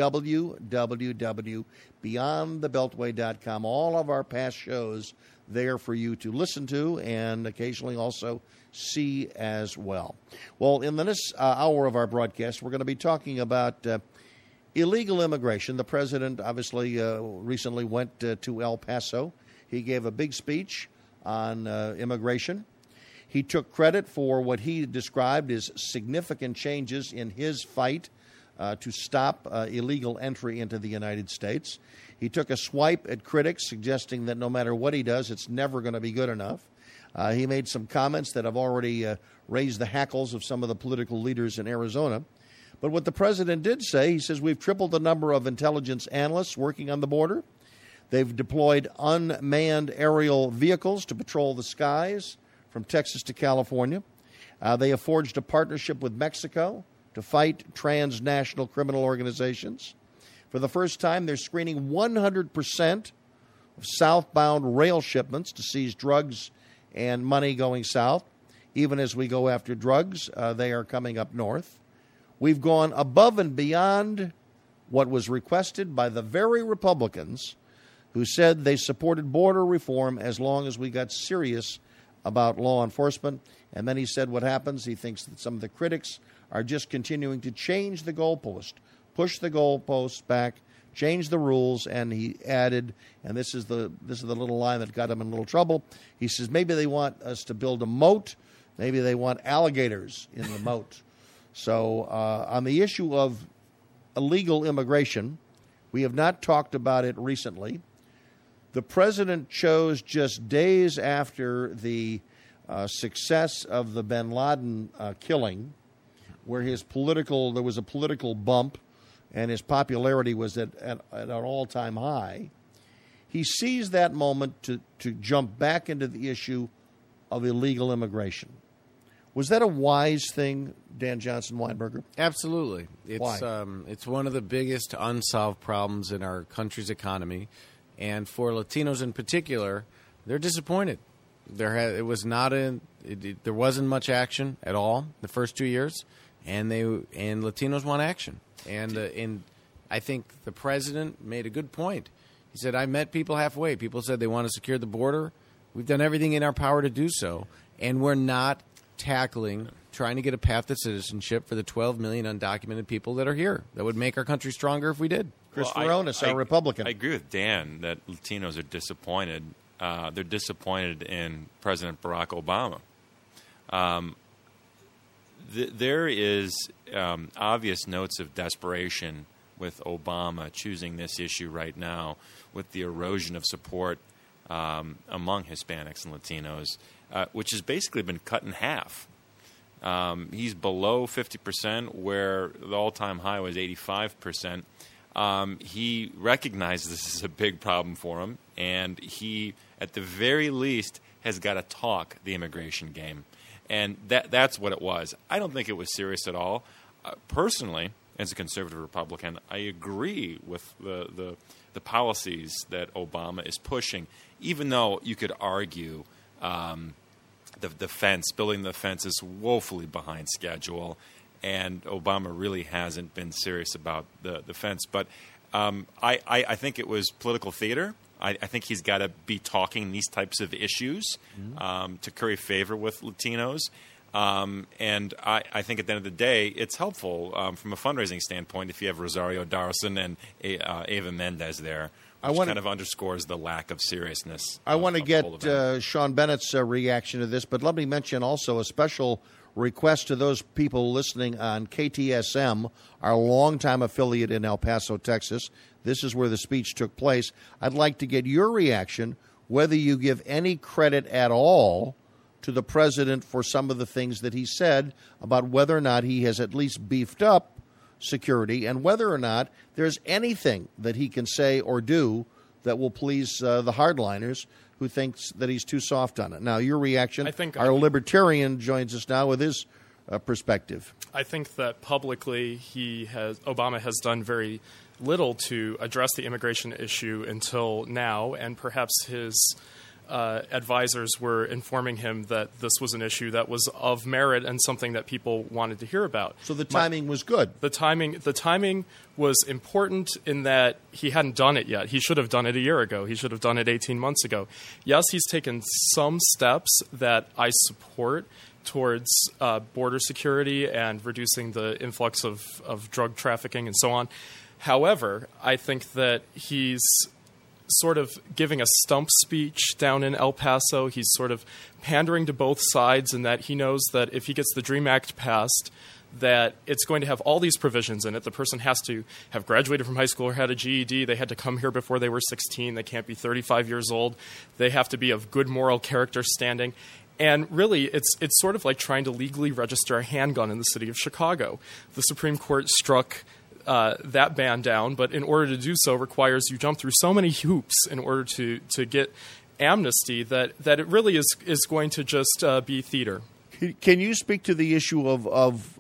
www.beyondthebeltway.com. All of our past shows there for you to listen to and occasionally also see as well. Well, in this hour of our broadcast, we're going to be talking about illegal immigration. The president obviously recently went to El Paso. He gave a big speech on immigration. He took credit for what he described as significant changes in his fight to stop illegal entry into the United States. He took a swipe at critics, suggesting that no matter what he does, it's never going to be good enough. He made some comments that have already raised the hackles of some of the political leaders in Arizona. But what the president did say, he says, we've tripled the number of intelligence analysts working on the border. They've deployed unmanned aerial vehicles to patrol the skies from Texas to California. They have forged a partnership with Mexico to fight transnational criminal organizations. For the first time, they're screening 100% of southbound rail shipments to seize drugs and money going south. Even as we go after drugs, they are coming up north. We've gone above and beyond what was requested by the very Republicans who said they supported border reform as long as we got serious about law enforcement. And then he said what happens. He thinks that some of the critics are just continuing to change the goalpost, push the goalposts back, change the rules, and he added, and this is the little line that got him in a little trouble. He says maybe they want us to build a moat, maybe they want alligators in the moat. So on the issue of illegal immigration, we have not talked about it recently. The president chose just days after the success of the bin Laden killing, where there was a political bump, and his popularity was at an all-time high. He seized that moment to jump back into the issue of illegal immigration. Was that a wise thing, Dan Johnson Weinberger? Absolutely. Why? It's one of the biggest unsolved problems in our country's economy, and for Latinos in particular, they're disappointed. There wasn't much action at all the first 2 years, and Latinos want action. And I think the president made a good point. He said, I met people halfway. People said they want to secure the border. We've done everything in our power to do so. And we're not trying to get a path to citizenship for the 12 million undocumented people that are here. That would make our country stronger if we did. Chris Veronis, our Republican. I agree with Dan that Latinos are disappointed. They're disappointed in President Barack Obama. There is obvious notes of desperation with Obama choosing this issue right now, with the erosion of support among Hispanics and Latinos, which has basically been cut in half. He's below 50%, where the all-time high was 85%. He recognizes this is a big problem for him, and he, at the very least, has got to talk the immigration game. And that's what it was. I don't think it was serious at all. Personally, as a conservative Republican, I agree with the policies that Obama is pushing, even though you could argue building the fence is woefully behind schedule, and Obama really hasn't been serious about the fence. But I think it was political theater. I think he's got to be talking these types of issues to curry favor with Latinos. And I think at the end of the day, it's helpful from a fundraising standpoint if you have Rosario Dawson and Eva Mendez there, which kind of underscores the lack of seriousness. I want to get Sean Bennett's reaction to this, but let me mention also a special request to those people listening on KTSM, our longtime affiliate in El Paso, Texas. This is where the speech took place. I'd like to get your reaction, whether you give any credit at all to the president for some of the things that he said about whether or not he has at least beefed up security and whether or not there's anything that he can say or do that will please the hardliners who thinks that he's too soft on it. Now, your reaction. Our libertarian joins us now with his perspective. I think that publicly Obama has done very little to address the immigration issue until now, and perhaps his advisors were informing him that this was an issue that was of merit and something that people wanted to hear about. So the timing was good. The timing was important in that he hadn't done it yet. He should have done it a year ago. He should have done it 18 months ago. Yes, he's taken some steps that I support towards border security and reducing the influx of drug trafficking and so on. However, I think that he's sort of giving a stump speech down in El Paso. He's sort of pandering to both sides in that he knows that if he gets the DREAM Act passed, that it's going to have all these provisions in it. The person has to have graduated from high school or had a GED. They had to come here before they were 16. They can't be 35 years old. They have to be of good moral character standing. And really, it's sort of like trying to legally register a handgun in the city of Chicago. The Supreme Court struck that ban down, but in order to do so requires you jump through so many hoops in order to get amnesty that it really is going to just be theater. Can you speak to the issue of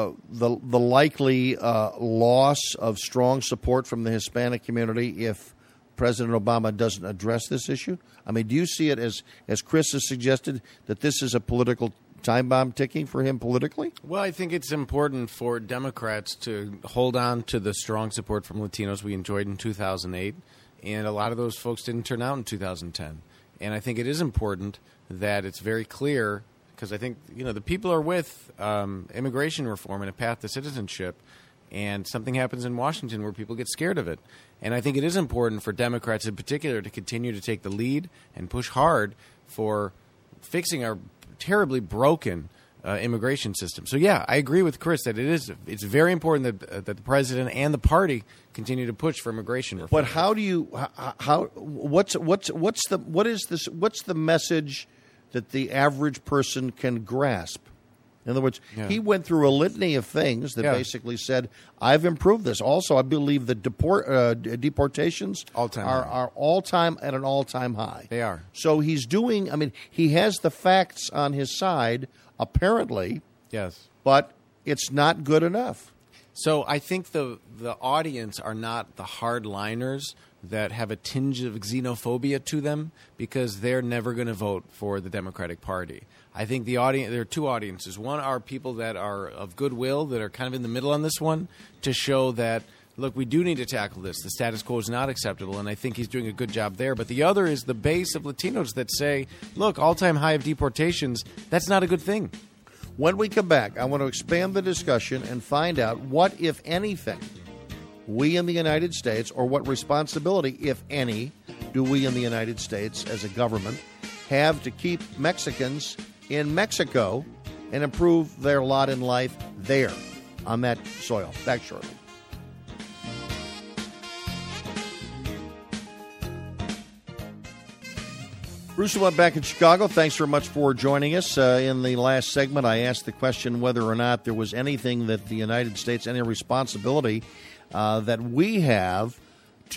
the likely loss of strong support from the Hispanic community if President Obama doesn't address this issue? I mean, do you see it as Chris has suggested, that this is a political time bomb ticking for him politically? Well, I think it's important for Democrats to hold on to the strong support from Latinos we enjoyed in 2008, and a lot of those folks didn't turn out in 2010. And I think it is important that it's very clear, because I think the people are with immigration reform and a path to citizenship, and something happens in Washington where people get scared of it. And I think it is important for Democrats in particular to continue to take the lead and push hard for fixing our terribly broken immigration system. So yeah, I agree with Chris that it's very important that the president and the party continue to push for immigration reform. But how do you what's the message that the average person can grasp? In other words, he went through a litany of things that basically said, I've improved this. Also, I believe that deportations are all-time at an all-time high. They are. So he's doing, he has the facts on his side, apparently. Yes. But it's not good enough. So I think the audience are not the hardliners that have a tinge of xenophobia to them, because they're never going to vote for the Democratic Party. I think there are two audiences. One are people that are of goodwill, that are kind of in the middle on this one, to show that, look, we do need to tackle this. The status quo is not acceptable, and I think he's doing a good job there. But the other is the base of Latinos that say, look, all-time high of deportations, that's not a good thing. When we come back, I want to expand the discussion and find out what, if anything, we in the United States, or what responsibility, if any, do we in the United States as a government have to keep Mexicans in Mexico and improve their lot in life there on that soil. Back shortly. Bruce Dumont back in Chicago. Thanks very much for joining us. In the last segment, I asked the question whether or not there was anything that the United States, any responsibility that we have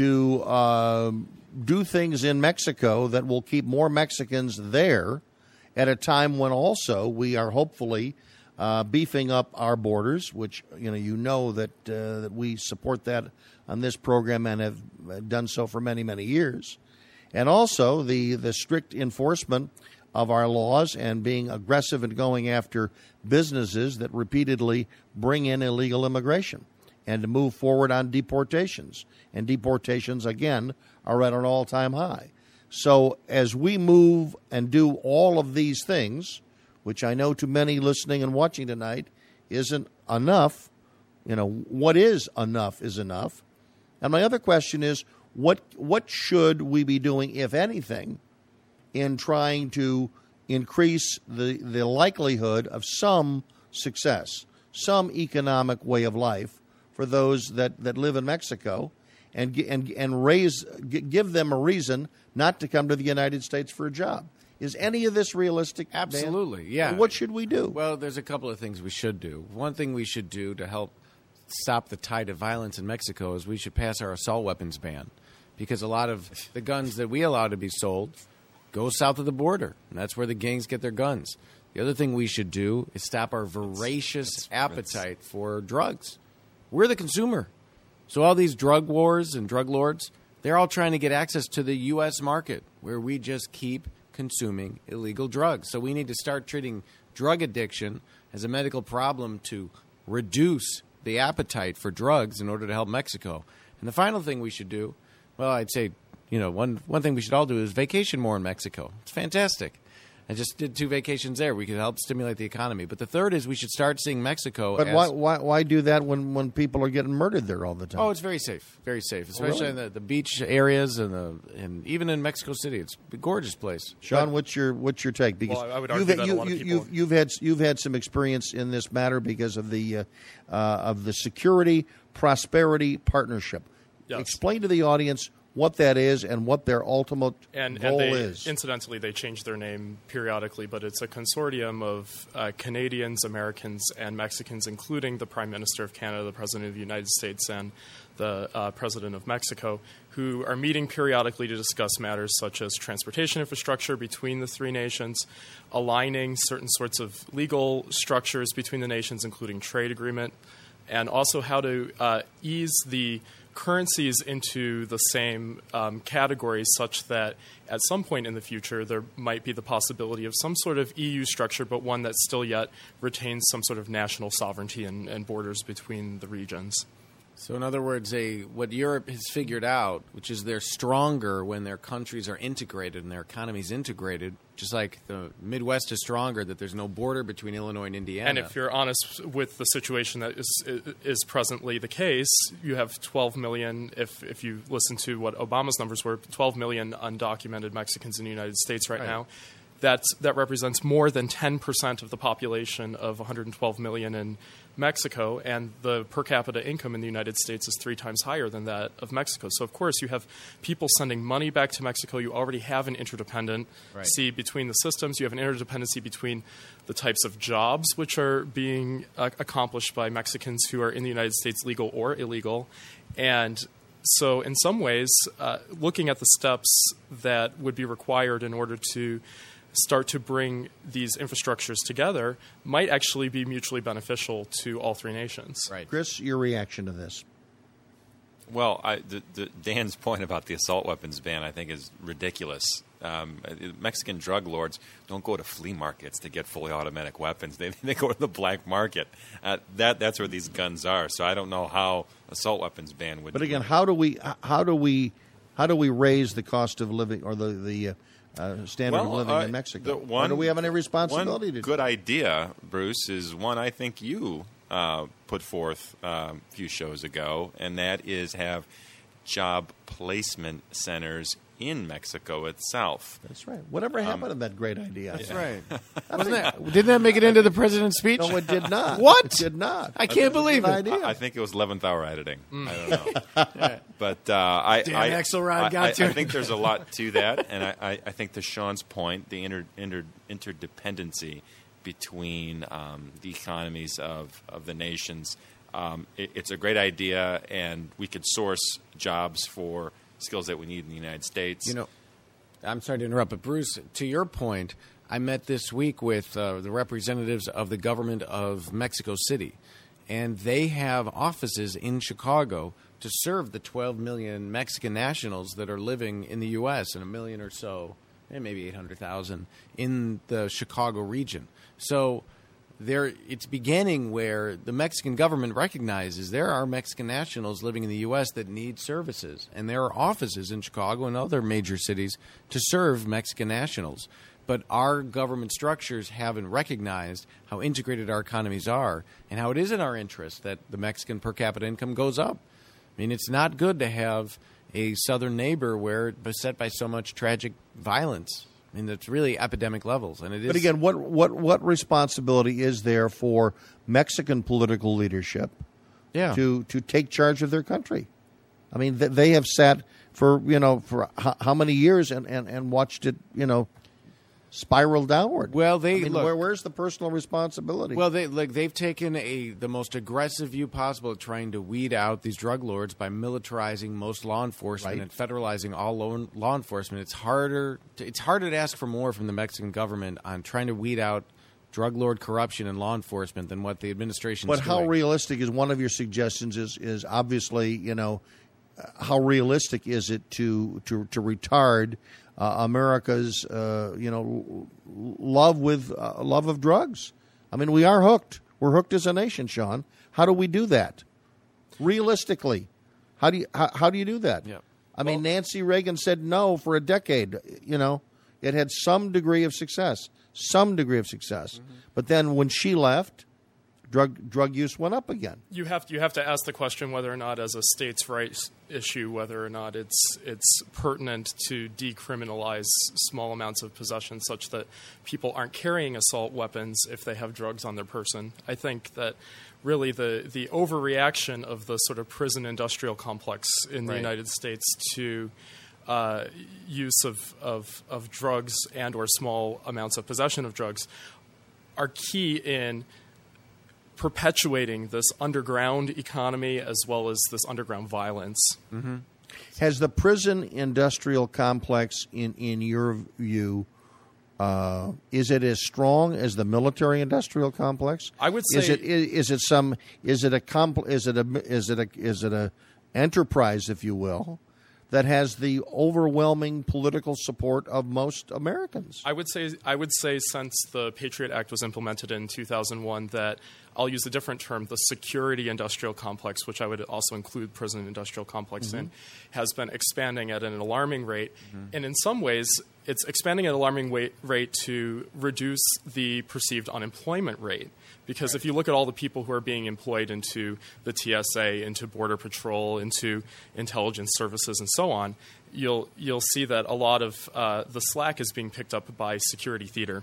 to do things in Mexico that will keep more Mexicans there at a time when also we are hopefully beefing up our borders, which you know that we support that on this program and have done so for many, many years, and also the strict enforcement of our laws and being aggressive in going after businesses that repeatedly bring in illegal immigration, and to move forward on deportations. And deportations, again, are at an all-time high. So as we move and do all of these things, which I know to many listening and watching tonight isn't enough, what is enough is enough. And my other question is, what should we be doing, if anything, in trying to increase the likelihood of some success, some economic way of life for those that live in Mexico, and give them a reason not to come to the United States for a job? Is any of this realistic? Absolutely, Dan? yeah. And what should we do? Well, there's a couple of things we should do. One thing we should do to help stop the tide of violence in Mexico is we should pass our assault weapons ban, because a lot of the guns that we allow to be sold go south of the border, and that's where the gangs get their guns. The other thing we should do is stop our voracious appetite for drugs. We're the consumer. So all these drug wars and drug lords, they're all trying to get access to the U.S. market, where we just keep consuming illegal drugs. So we need to start treating drug addiction as a medical problem to reduce the appetite for drugs in order to help Mexico. And the final thing we should do, well, I'd say, one thing we should all do is vacation more in Mexico. It's fantastic. I just did 2 vacations there. We could help stimulate the economy. But the third is we should start seeing Mexico. But why do that when people are getting murdered there all the time? Oh, it's very safe, especially in the beach areas and even in Mexico City. It's a gorgeous place. Sean, what's your take? Because I would argue that a lot of people... you've had some experience in this matter because of the Security Prosperity Partnership. Yes. Explain to the audience what that is and what their ultimate goal is. Incidentally, they change their name periodically, but it's a consortium of Canadians, Americans, and Mexicans, including the Prime Minister of Canada, the President of the United States, and the President of Mexico, who are meeting periodically to discuss matters such as transportation infrastructure between the 3 nations, aligning certain sorts of legal structures between the nations, including trade agreement, and also how to ease the currencies into the same categories, such that at some point in the future there might be the possibility of some sort of EU structure, but one that still yet retains some sort of national sovereignty and borders between the regions. So in other words, what Europe has figured out, which is they're stronger when their countries are integrated and their economies integrated, just like the Midwest is stronger, that there's no border between Illinois and Indiana. And if you're honest with the situation that is presently the case, you have 12 million, if you listen to what Obama's numbers were, 12 million undocumented Mexicans in the United States right now. That represents more than 10% of the population of 112 million in Mexico, and the per capita income in the United States is 3 times higher than that of Mexico. So, of course, you have people sending money back to Mexico. You already have an interdependency between the systems. You have an interdependency between the types of jobs which are being accomplished by Mexicans who are in the United States, legal or illegal. And so in some ways, looking at the steps that would be required in order to start to bring these infrastructures together might actually be mutually beneficial to all 3 nations. Right. Chris, your reaction to this? Well, Dan's point about the assault weapons ban, I think, is ridiculous. Mexican drug lords don't go to flea markets to get fully automatic weapons. They go to the black market. That's where these guns are. So I don't know how assault weapons ban would. But again, how do we raise the cost of living or the standard of living in Mexico? Or do we have any responsibility to do? One good idea, Bruce, is one I think you put forth a few shows ago, and that is have job placement centers in Mexico itself. That's right. Whatever happened to that great idea? That's right. Didn't that make it into the president's speech? No, it did not. What? It did not. I can't believe it. Idea. I think it was 11th hour editing. I don't know. But Dan Axelrod got to it. I think there's a lot to that, and I think to Sean's point, the interdependency between the economies of the nations, it's a great idea, and we could source jobs for skills that we need in the United States. I'm sorry to interrupt, but Bruce, to your point, I met this week with the representatives of the government of Mexico City, and they have offices in Chicago to serve the 12 million Mexican nationals that are living in the U.S. and a million or so, and maybe 800,000 in the Chicago region. So it's beginning where the Mexican government recognizes there are Mexican nationals living in the U.S. that need services, and there are offices in Chicago and other major cities to serve Mexican nationals. But our government structures haven't recognized how integrated our economies are and how it is in our interest that the Mexican per capita income goes up. I mean, it's not good to have a southern neighbor where it's beset by so much tragic violence. I mean, it's really epidemic levels. And it is. But again, what responsibility is there for Mexican political leadership to take charge of their country? I mean, they have sat for how many years and watched it, spiral downward. Well, where's the personal responsibility? Well, they've taken the most aggressive view possible of trying to weed out these drug lords by militarizing most law enforcement and federalizing all law enforcement. It's harder to ask for more from the Mexican government on trying to weed out drug lord corruption in law enforcement than what the administration is doing. But how realistic is one of your suggestions? Is obviously how realistic is it to retard America's love of drugs? I mean, we are hooked. We're hooked as a nation, Sean. How do we do that? Realistically, how do you do that? Yeah. I mean, Nancy Reagan said no for a decade. It had some degree of success. Mm-hmm. But then when she left, drug use went up again. You have to ask the question whether or not, as a states' rights issue, whether or not it's pertinent to decriminalize small amounts of possession such that people aren't carrying assault weapons if they have drugs on their person. I think that really the overreaction of the sort of prison industrial complex in the United States to use of drugs and or small amounts of possession of drugs are key in perpetuating this underground economy as well as this underground violence. Mm-hmm. Has the prison industrial complex, in your view, is it as strong as the military industrial complex? I would say is it a enterprise, if you will, that has the overwhelming political support of most Americans? I would say since the Patriot Act was implemented in 2001 that I'll use a different term, the security industrial complex, which I would also include prison industrial complex in, has been expanding at an alarming rate. And in some ways, it's expanding at an alarming rate to reduce the perceived unemployment rate. Because if you look at all the people who are being employed into the TSA, into Border Patrol, into intelligence services, and so on, you'll see that a lot of the slack is being picked up by security theater.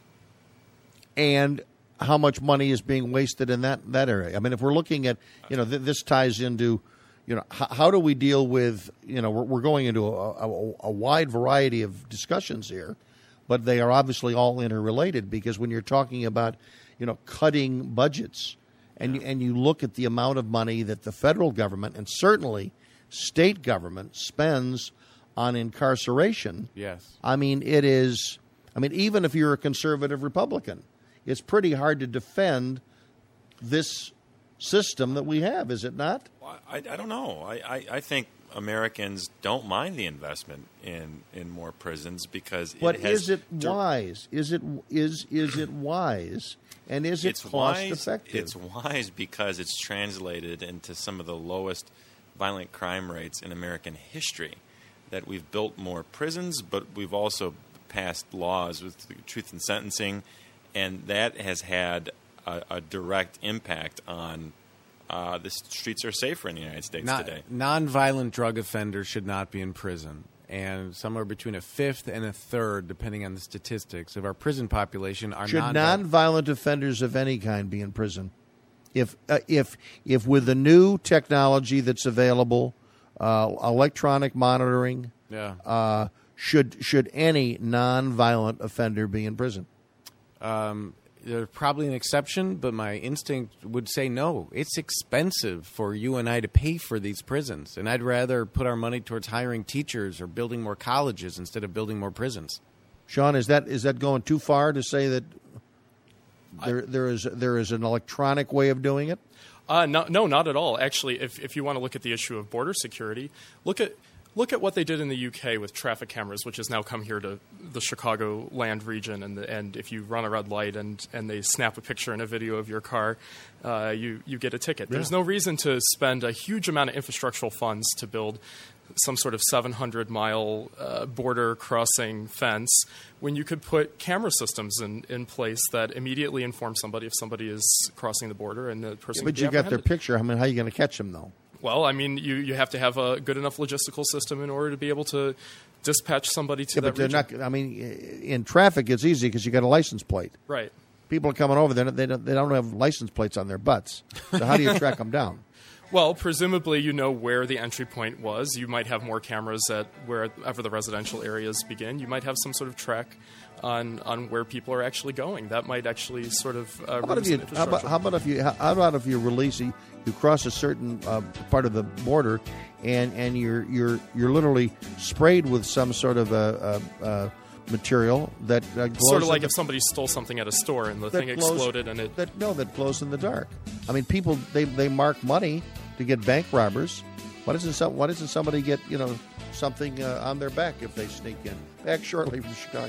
And how much money is being wasted in that area? I mean, if we're looking at, this ties into, how do we deal with, we're going into a wide variety of discussions here, but they are obviously all interrelated, because when you're talking about, cutting budgets and you look at the amount of money that the federal government and certainly state government spends on incarceration. Yes. I mean, even if you're a conservative Republican, it's pretty hard to defend this system that we have, is it not? Well, I don't know. I think Americans don't mind the investment in more prisons because is it wise? Is it wise? And is it cost effective? It's wise because it's translated into some of the lowest violent crime rates in American history. That we've built more prisons, but we've also passed laws with truth in sentencing, and that has had a direct impact on the streets are safer in the United States today. Nonviolent drug offenders should not be in prison. And somewhere between a fifth and a third, depending on the statistics, of our prison population are should nonviolent offenders of any kind be in prison? If with the new technology that's available, electronic monitoring, should any nonviolent offender be in prison? There's probably an exception, but my instinct would say no. It's expensive for you and I to pay for these prisons, and I'd rather put our money towards hiring teachers or building more colleges instead of building more prisons. Sean, is that going too far to say that there is an electronic way of doing it? No, not at all. Actually, if you want to look at the issue of border security, look at what they did in the UK with traffic cameras, which has now come here to the Chicagoland region. And if you run a red light and they snap a picture and a video of your car, you get a ticket. Yeah. There's no reason to spend a huge amount of infrastructural funds to build some sort of 700-mile border crossing fence when you could put camera systems in place that immediately inform somebody if somebody is crossing the border and the person. But you got their picture. I mean, how are you going to catch them though? Well, I mean, you have to have a good enough logistical system in order to be able to dispatch somebody to that region. But they're not. I mean, in traffic, it's easy because you got a license plate. Right. People are coming over. They don't have license plates on their butts. So how do you track them down? Well, presumably you know where the entry point was. You might have more cameras at wherever the residential areas begin. You might have some sort of track on where people are actually going. That might actually sort of how about if you release you cross a certain part of the border and you're literally sprayed with some sort of material that glows sort of like if somebody stole something at a store and the thing exploded and that glows in the dark. I mean, people they mark money to get bank robbers. Why doesn't somebody get something on their back if they sneak in? Back shortly from Chicago.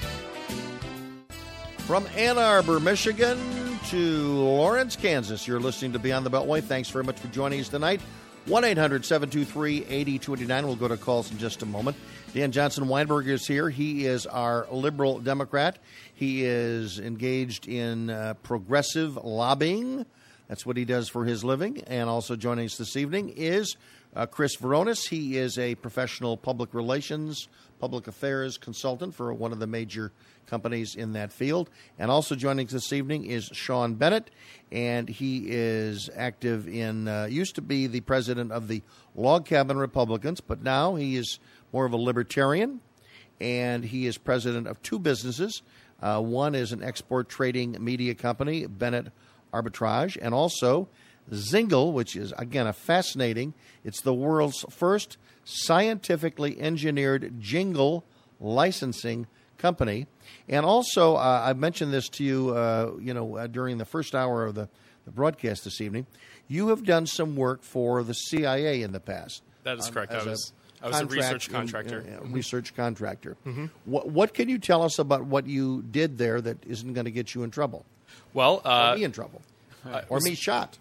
From Ann Arbor, Michigan to Lawrence, Kansas, you're listening to Beyond the Beltway. Thanks very much for joining us tonight. 1-800-723-8029. We'll go to calls in just a moment. Dan Johnson Weinberg is here. He is our liberal Democrat. He is engaged in progressive lobbying. That's what he does for his living. And also joining us this evening is Chris Veronis. He is a professional public relations, public affairs consultant for one of the major companies in that field. And also joining us this evening is Sean Bennett, and he is active in, used to be the president of the Log Cabin Republicans, but now he is more of a libertarian, and he is president of two businesses. One is an export trading media company, Bennett Arbitrage, and also Zingle, which is, again, it's the world's first scientifically engineered jingle licensing company. And also, I mentioned this to you, during the first hour of the broadcast this evening. You have done some work for the CIA in the past. That is correct. I was a research contractor. Research contractor. Mm-hmm. What can you tell us about what you did there that isn't going to get you in trouble? Well, or me in trouble. Or me shot.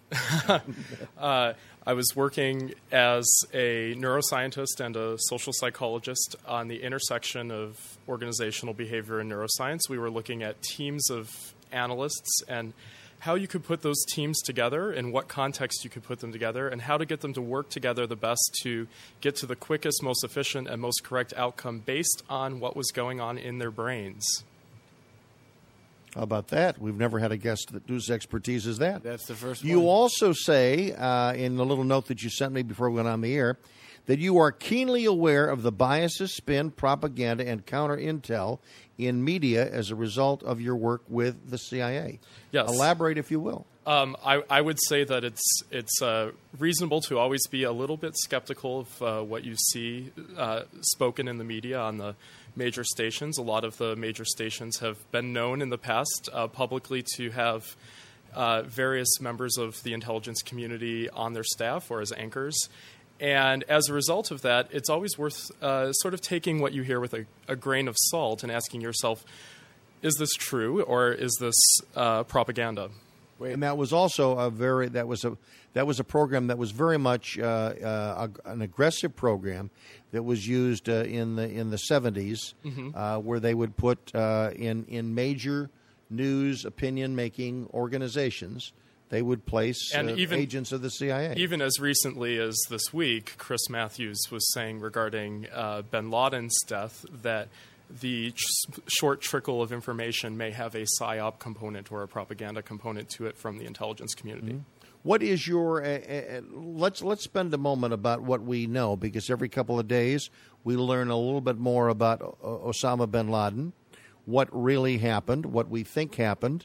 I was working as a neuroscientist and a social psychologist on the intersection of organizational behavior and neuroscience. We were looking at teams of analysts and how you could put those teams together, in what context you could put them together, and how to get them to work together the best to get to the quickest, most efficient, and most correct outcome based on what was going on in their brains. How about that? We've never had a guest whose expertise is that. That's the first You one. also say, in the little note that you sent me before we went on the air, that you are keenly aware of the biases, spin, propaganda, and counter-intel in media as a result of your work with the CIA. Yes. Elaborate, if you will. I would say that it's reasonable to always be a little bit skeptical of what you see spoken in the media on the major stations. A lot of the major stations have been known in the past publicly to have various members of the intelligence community on their staff or as anchors. And as a result of that, it's always worth sort of taking what you hear with a grain of salt and asking yourself, is this true or is this propaganda? And that was also that was a program that was very much an aggressive program that was used in the 70s, Mm-hmm. where they would put in major news opinion making organizations. They would place agents of the CIA. Even as recently as this week, Chris Matthews was saying regarding bin Laden's death that the short trickle of information may have a PSYOP component or a propaganda component to it from the intelligence community. Mm-hmm. What is your let's spend a moment about what we know, because every couple of days we learn a little bit more about Osama bin Laden, what really happened, what we think happened.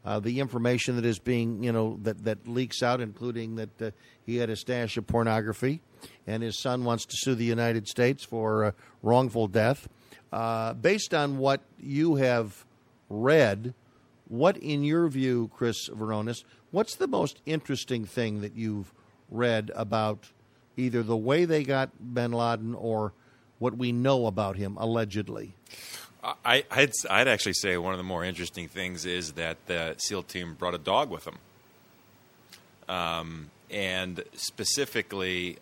the information that is being, that leaks out, including that he had a stash of pornography, and his son wants to sue the United States for wrongful death. Based on what you have read, what, in your view, Chris Veronis, what's the most interesting thing that you've read about either the way they got bin Laden or what we know about him, allegedly? I'd actually say one of the more interesting things is that the SEAL team brought a dog with them. And specifically,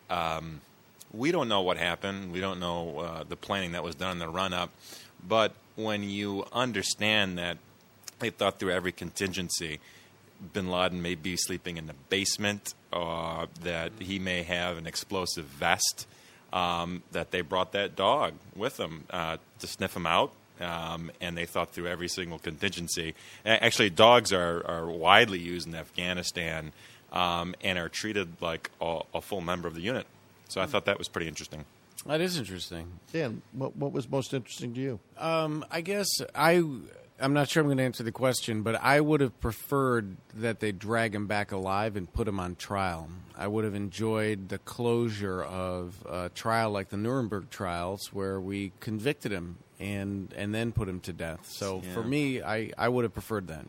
we don't know what happened. We don't know the planning that was done in the run-up. But when you understand that they thought through every contingency, bin Laden may be sleeping in the basement, that he may have an explosive vest, that they brought that dog with them to sniff him out. And they thought through every single contingency. Actually, dogs are widely used in Afghanistan and are treated like a full member of the unit. So I thought that was pretty interesting. That is interesting. Dan, what was most interesting to you? I guess I'm not sure I'm going to answer the question, but I would have preferred that they drag him back alive and put him on trial. I would have enjoyed the closure of a trial like the Nuremberg trials where we convicted him and then put him to death. So for me, I would have preferred that.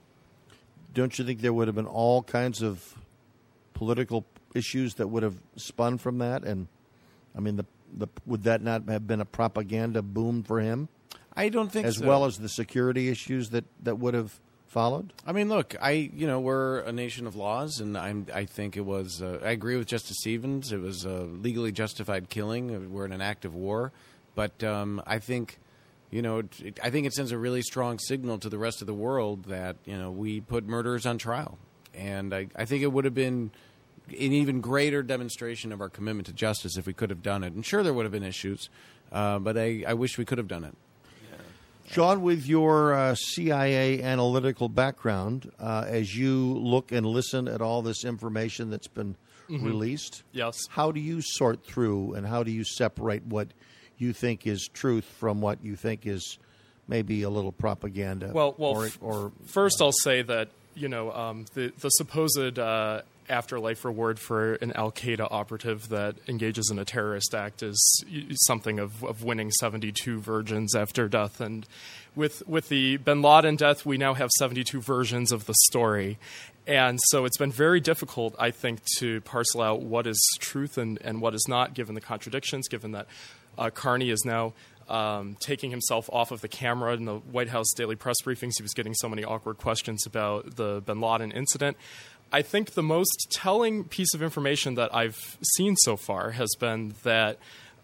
Don't you think there would have been all kinds of political issues that would have spun from that? And, I mean, would that not have been a propaganda boom for him? I don't think so. As well as the security issues that would have followed? I mean, look, we're a nation of laws, and I think it was. I agree with Justice Stevens. It was a legally justified killing. We're in an act of war, but I think, I think it sends a really strong signal to the rest of the world that we put murderers on trial, and I think it would have been an even greater demonstration of our commitment to justice if we could have done it. And sure, there would have been issues, but I wish we could have done it. Sean, with your CIA analytical background, as you look and listen at all this information that's been released, yes, how do you sort through and how do you separate what you think is truth from what you think is maybe a little propaganda? Well, first I'll say that the supposed afterlife reward for an Al-Qaeda operative that engages in a terrorist act is something of winning 72 virgins after death. And with the bin Laden death, we now have 72 versions of the story. And so it's been very difficult, I think, to parcel out what is truth and what is not, given the contradictions, given that Carney is now taking himself off of the camera in the White House daily press briefings. He was getting so many awkward questions about the bin Laden incident. I think the most telling piece of information that I've seen so far has been that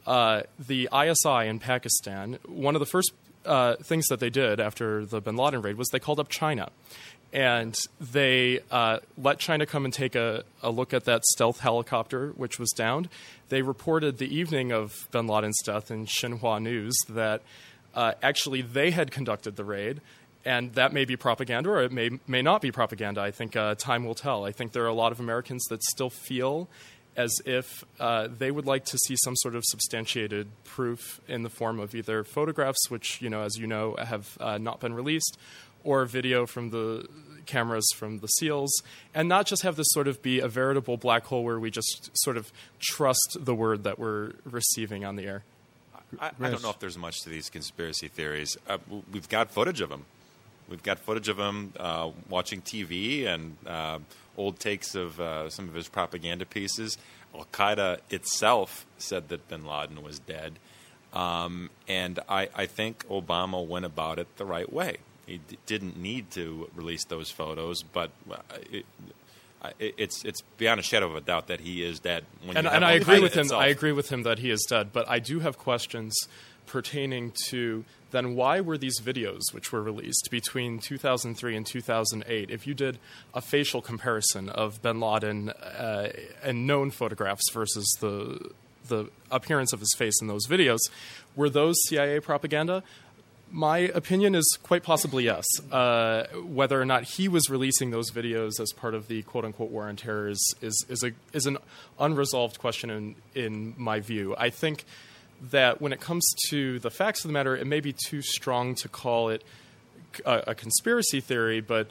the ISI in Pakistan, one of the first things that they did after the bin Laden raid was they called up China. And they let China come and take a look at that stealth helicopter, which was downed. They reported the evening of bin Laden's death in Xinhua News that actually they had conducted the raid. And that may be propaganda, or it may not be propaganda. I think time will tell. I think there are a lot of Americans that still feel as if they would like to see some sort of substantiated proof in the form of either photographs, which, as you know, have not been released, or video from the cameras from the SEALs, and not just have this sort of be a veritable black hole where we just sort of trust the word that we're receiving on the air. I don't know if there's much to these conspiracy theories. We've got footage of them. We've got footage of him watching TV and old takes of some of his propaganda pieces. Al-Qaeda itself said that bin Laden was dead. And I think Obama went about it the right way. He didn't need to release those photos, but it's beyond a shadow of a doubt that he is dead. And I agree with him. I agree with him that he is dead, but I do have questions pertaining to then why were these videos which were released between 2003 and 2008, if you did a facial comparison of bin Laden and known photographs versus the appearance of his face in those videos, were those CIA propaganda? My opinion is quite possibly yes. Whether or not he was releasing those videos as part of the quote-unquote war on terror is an unresolved question in my view. I think that when it comes to the facts of the matter, it may be too strong to call it a conspiracy theory, but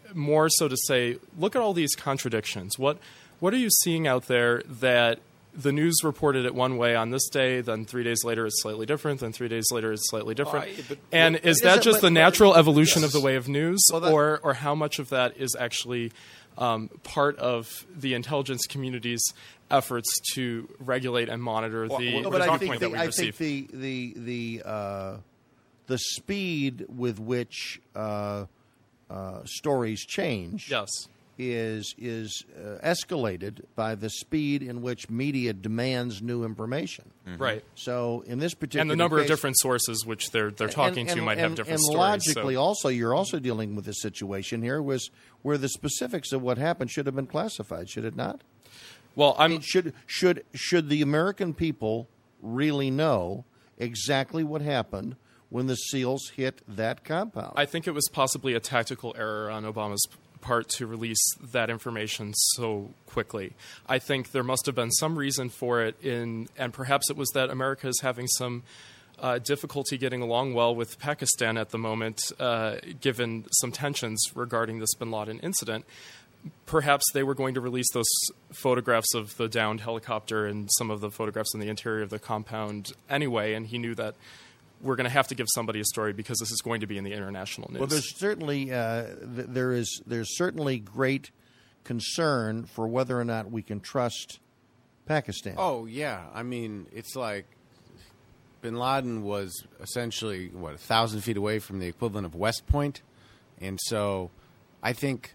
more so to say, look at all these contradictions. What are you seeing out there that the news reported it one way on this day, then 3 days later it's slightly different, then 3 days later it's slightly different? And is that just the natural evolution of the way of news, or how much of that is actually part of the intelligence community's efforts to regulate and monitor the talk point that we receive? I think the speed with which stories change is escalated by the speed in which media demands new information. Mm-hmm. Right. So in this particular and the number case, of different sources which they're talking to might have different stories. And logically, also, you're also dealing with a situation here where the specifics of what happened should have been classified, should it not? Well, I mean, should the American people really know exactly what happened when the SEALs hit that compound? I think it was possibly a tactical error on Obama's part to release that information so quickly. I think there must have been some reason for it, and perhaps it was that America is having some difficulty getting along well with Pakistan at the moment, given some tensions regarding this bin Laden incident. Perhaps they were going to release those photographs of the downed helicopter and some of the photographs in the interior of the compound anyway, and he knew that we're going to have to give somebody a story because this is going to be in the international news. Well, there's certainly there's certainly great concern for whether or not we can trust Pakistan. Oh yeah, I mean it's like bin Laden was essentially 1,000 feet away from the equivalent of West Point, and so I think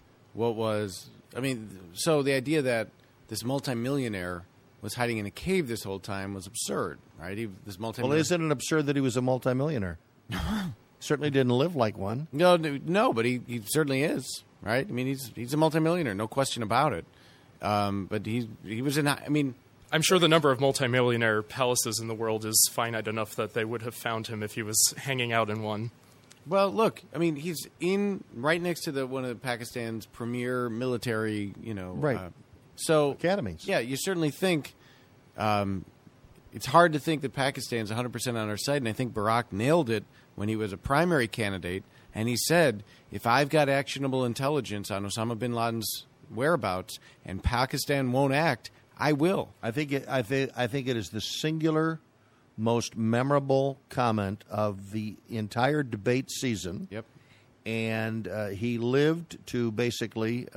so the idea that this multimillionaire was hiding in a cave this whole time was absurd, right? Well, isn't it absurd that he was a multimillionaire? Certainly didn't live like one. No, but he certainly is, right? I mean, he's a multimillionaire, no question about it. But he was in. I mean, I'm sure the number of multimillionaire palaces in the world is finite enough that they would have found him if he was hanging out in one. Well, look, I mean, he's right next to one of Pakistan's premier military, right. Academies. Yeah, you certainly think it's hard to think that Pakistan's 100% on our side, and I think Barack nailed it when he was a primary candidate, and he said, if I've got actionable intelligence on Osama bin Laden's whereabouts and Pakistan won't act, I will. I think it is the singular most memorable comment of the entire debate season. Yep. And he lived to basically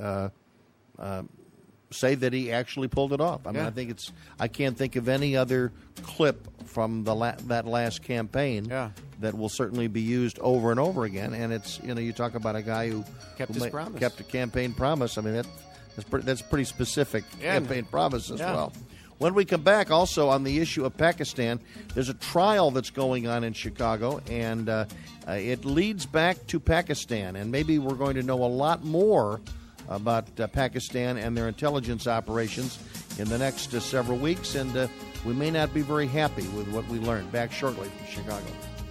say that he actually pulled it off. I mean, I can't think of any other clip from that last campaign that will certainly be used over and over again. And it's, you talk about a guy who kept his promise, kept a campaign promise. I mean, that's pretty specific campaign promise as well. When we come back, also on the issue of Pakistan, there's a trial that's going on in Chicago, and it leads back to Pakistan. And maybe we're going to know a lot more about Pakistan and their intelligence operations in the next several weeks, and we may not be very happy with what we learned. Back shortly from Chicago.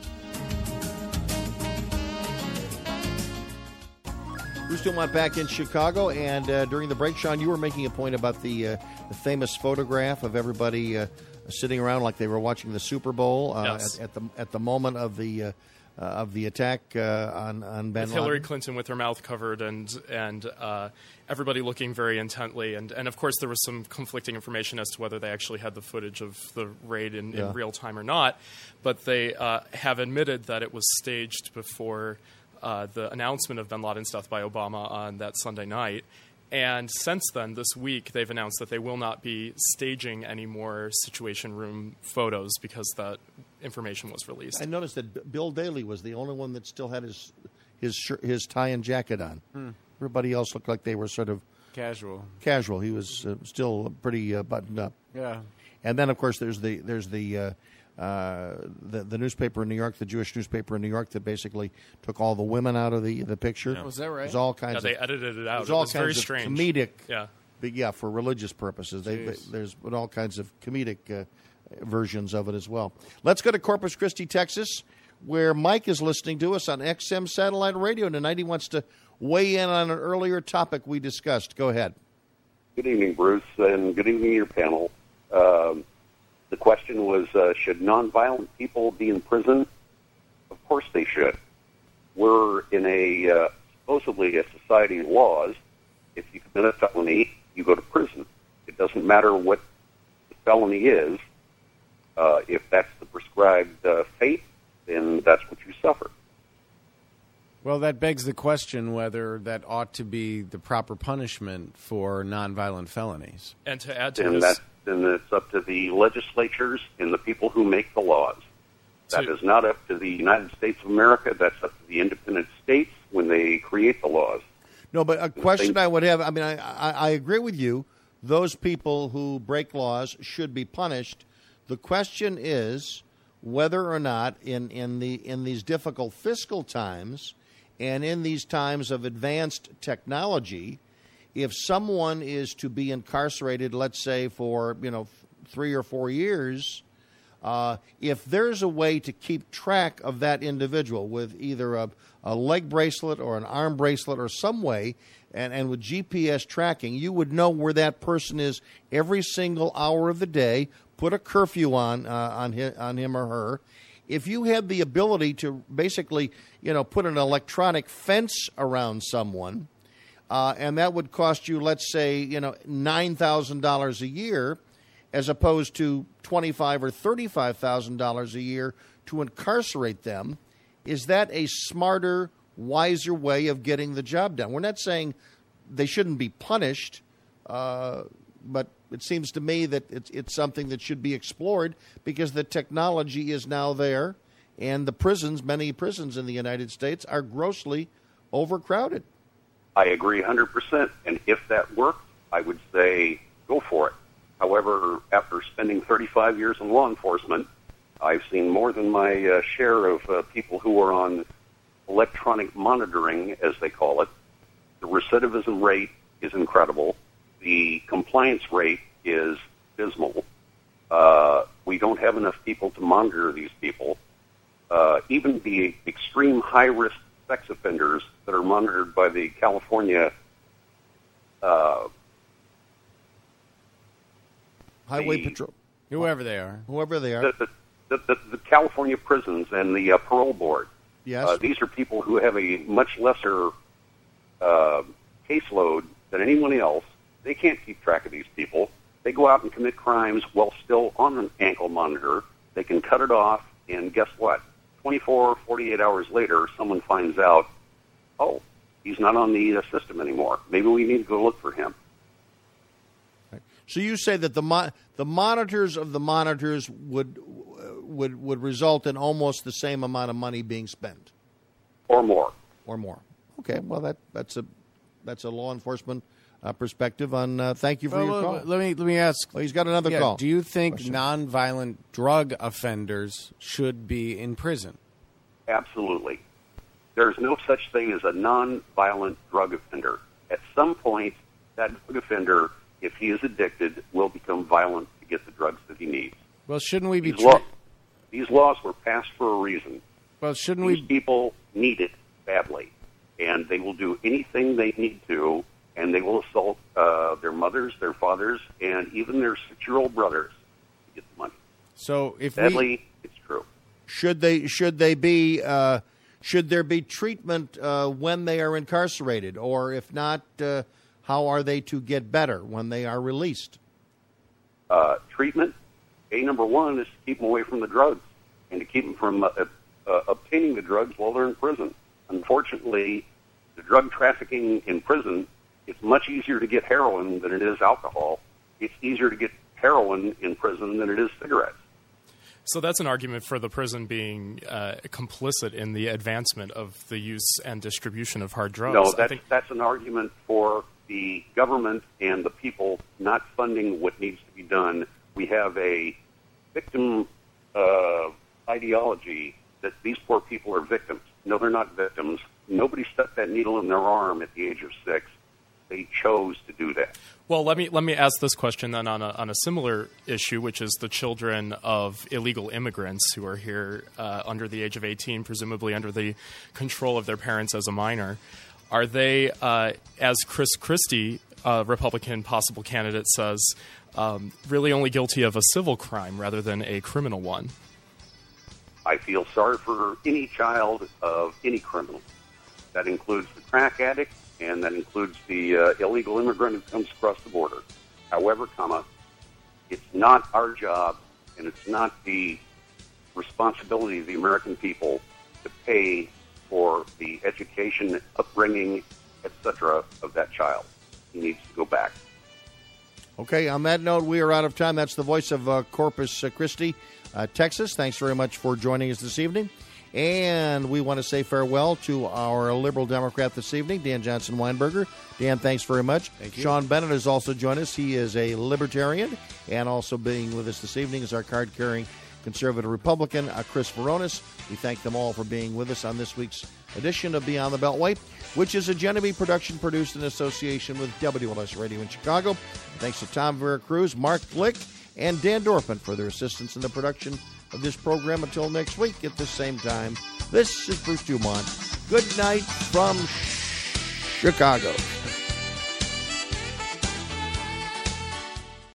Bruce Dumont back in Chicago, and during the break, Sean, you were making a point about the famous photograph of everybody sitting around like they were watching the Super Bowl at the moment of the attack on Ben Laden. Hillary Clinton with her mouth covered and everybody looking very intently, and of course there was some conflicting information as to whether they actually had the footage of the raid in real time or not, but they have admitted that it was staged before the announcement of bin Laden's death by Obama on that Sunday night. And since then, this week, they've announced that they will not be staging any more Situation Room photos because that information was released. I noticed that Bill Daley was the only one that still had his tie and jacket on. Everybody else looked like they were sort of casual. He was still pretty buttoned up. Yeah. And then, of course, there's the newspaper in New York, the Jewish newspaper in New York, that basically took all the women out of the picture. Was that right? There's all kinds they edited it out. It was very strange. Comedic. For religious purposes. There's all kinds of comedic versions of it as well. Let's go to Corpus Christi, Texas, where Mike is listening to us on XM Satellite Radio tonight. He wants to weigh in on an earlier topic we discussed. Go ahead. Good evening, Bruce, and good evening to your panel. The question was, should nonviolent people be in prison? Of course they should. We're in a supposedly a society of laws, if you commit a felony, you go to prison. It doesn't matter what the felony is. If that's the prescribed fate, then that's what you suffer. Well, that begs the question whether that ought to be the proper punishment for nonviolent felonies. And to add to And this, then it's up to the legislatures and the people who make the laws. That is not up to the United States of America. That's up to the independent states when they create the laws. No, but a question I would have, I mean, I agree with you. Those people who break laws should be punished. The question is whether or not in these difficult fiscal times and in these times of advanced technology, if someone is to be incarcerated, let's say for 3 or 4 years, if there's a way to keep track of that individual with either a leg bracelet or an arm bracelet or some way, and with GPS tracking, you would know where that person is every single hour of the day, put a curfew on him or her. If you had the ability to basically, put an electronic fence around someone, and that would cost you, let's say, $9,000 a year, as opposed to $25,000 or $35,000 a year to incarcerate them, is that a smarter, wiser way of getting the job done? We're not saying they shouldn't be punished, but it seems to me that it's something that should be explored because the technology is now there, and the prisons, many prisons in the United States, are grossly overcrowded. I agree 100%, and if that worked, I would say go for it. However, after spending 35 years in law enforcement, I've seen more than my share of people who are on electronic monitoring, as they call it. The recidivism rate is incredible. The compliance rate is dismal. We don't have enough people to monitor these people. Even the extreme high-risk sex offenders that are monitored by the California Highway Patrol. Whoever they are. The California prisons and the parole board. Yes. These are people who have a much lesser caseload than anyone else. They can't keep track of these people. They go out and commit crimes while still on an ankle monitor. They can cut it off, and guess what? 24, 48 hours later, someone finds out, oh, he's not on the system anymore. Maybe we need to go look for him. So you say that the monitors of the monitors would result in almost the same amount of money being spent, or more. Okay, well that's a law enforcement perspective on. Thank you for your call. Let me ask. Well, he's got another call. Do you think nonviolent drug offenders should be in prison? Absolutely. There's no such thing as a nonviolent drug offender. At some point, that drug offender, if he is addicted, will become violent to get the drugs that he needs. Well, shouldn't we be... These laws were passed for a reason. Well, shouldn't These people need it badly, and they will do anything they need to, and they will assault their mothers, their fathers, and even their 6-year-old brothers to get the money. So if sadly, it's true. Should there be treatment when they are incarcerated, or if not, how are they to get better when they are released? Treatment, number one, is to keep them away from the drugs and to keep them from obtaining the drugs while they're in prison. Unfortunately, the drug trafficking in prison, it's much easier to get heroin than it is alcohol. It's easier to get heroin in prison than it is cigarettes. So that's an argument for the prison being complicit in the advancement of the use and distribution of hard drugs. No, that's an argument for the government and the people not funding what needs to be done. We have a victim ideology that these poor people are victims. No, they're not victims. Nobody stuck that needle in their arm at the age of 6. They chose to do that. Well, let me ask this question then on a similar issue, which is the children of illegal immigrants who are here under the age of 18, presumably under the control of their parents as a minor. Are they, as Chris Christie, Republican possible candidate, says, really only guilty of a civil crime rather than a criminal one? I feel sorry for any child of any criminal. That includes the crack addict, and that includes the illegal immigrant who comes across the border. However, it's not our job, and it's not the responsibility of the American people to pay for the education, upbringing, etc. of that child. He needs to go back. Okay, on that note, we are out of time. That's the voice of Corpus Christi, Texas. Thanks very much for joining us this evening. And we want to say farewell to our Liberal Democrat this evening, Dan Johnson Weinberger. Dan, thanks very much. Thank you. Sean Bennett has also joined us. He is a Libertarian, and also being with us this evening is our card-carrying conservative Republican, Chris Veronis. We thank them all for being with us on this week's edition of Beyond the Beltway, which is a Genevieve production produced in association with WLS Radio in Chicago. Thanks to Tom Veracruz, Mark Flick, and Dan Dorfman for their assistance in the production of this program. Until next week at the same time, this is Bruce Dumont. Good night from Chicago.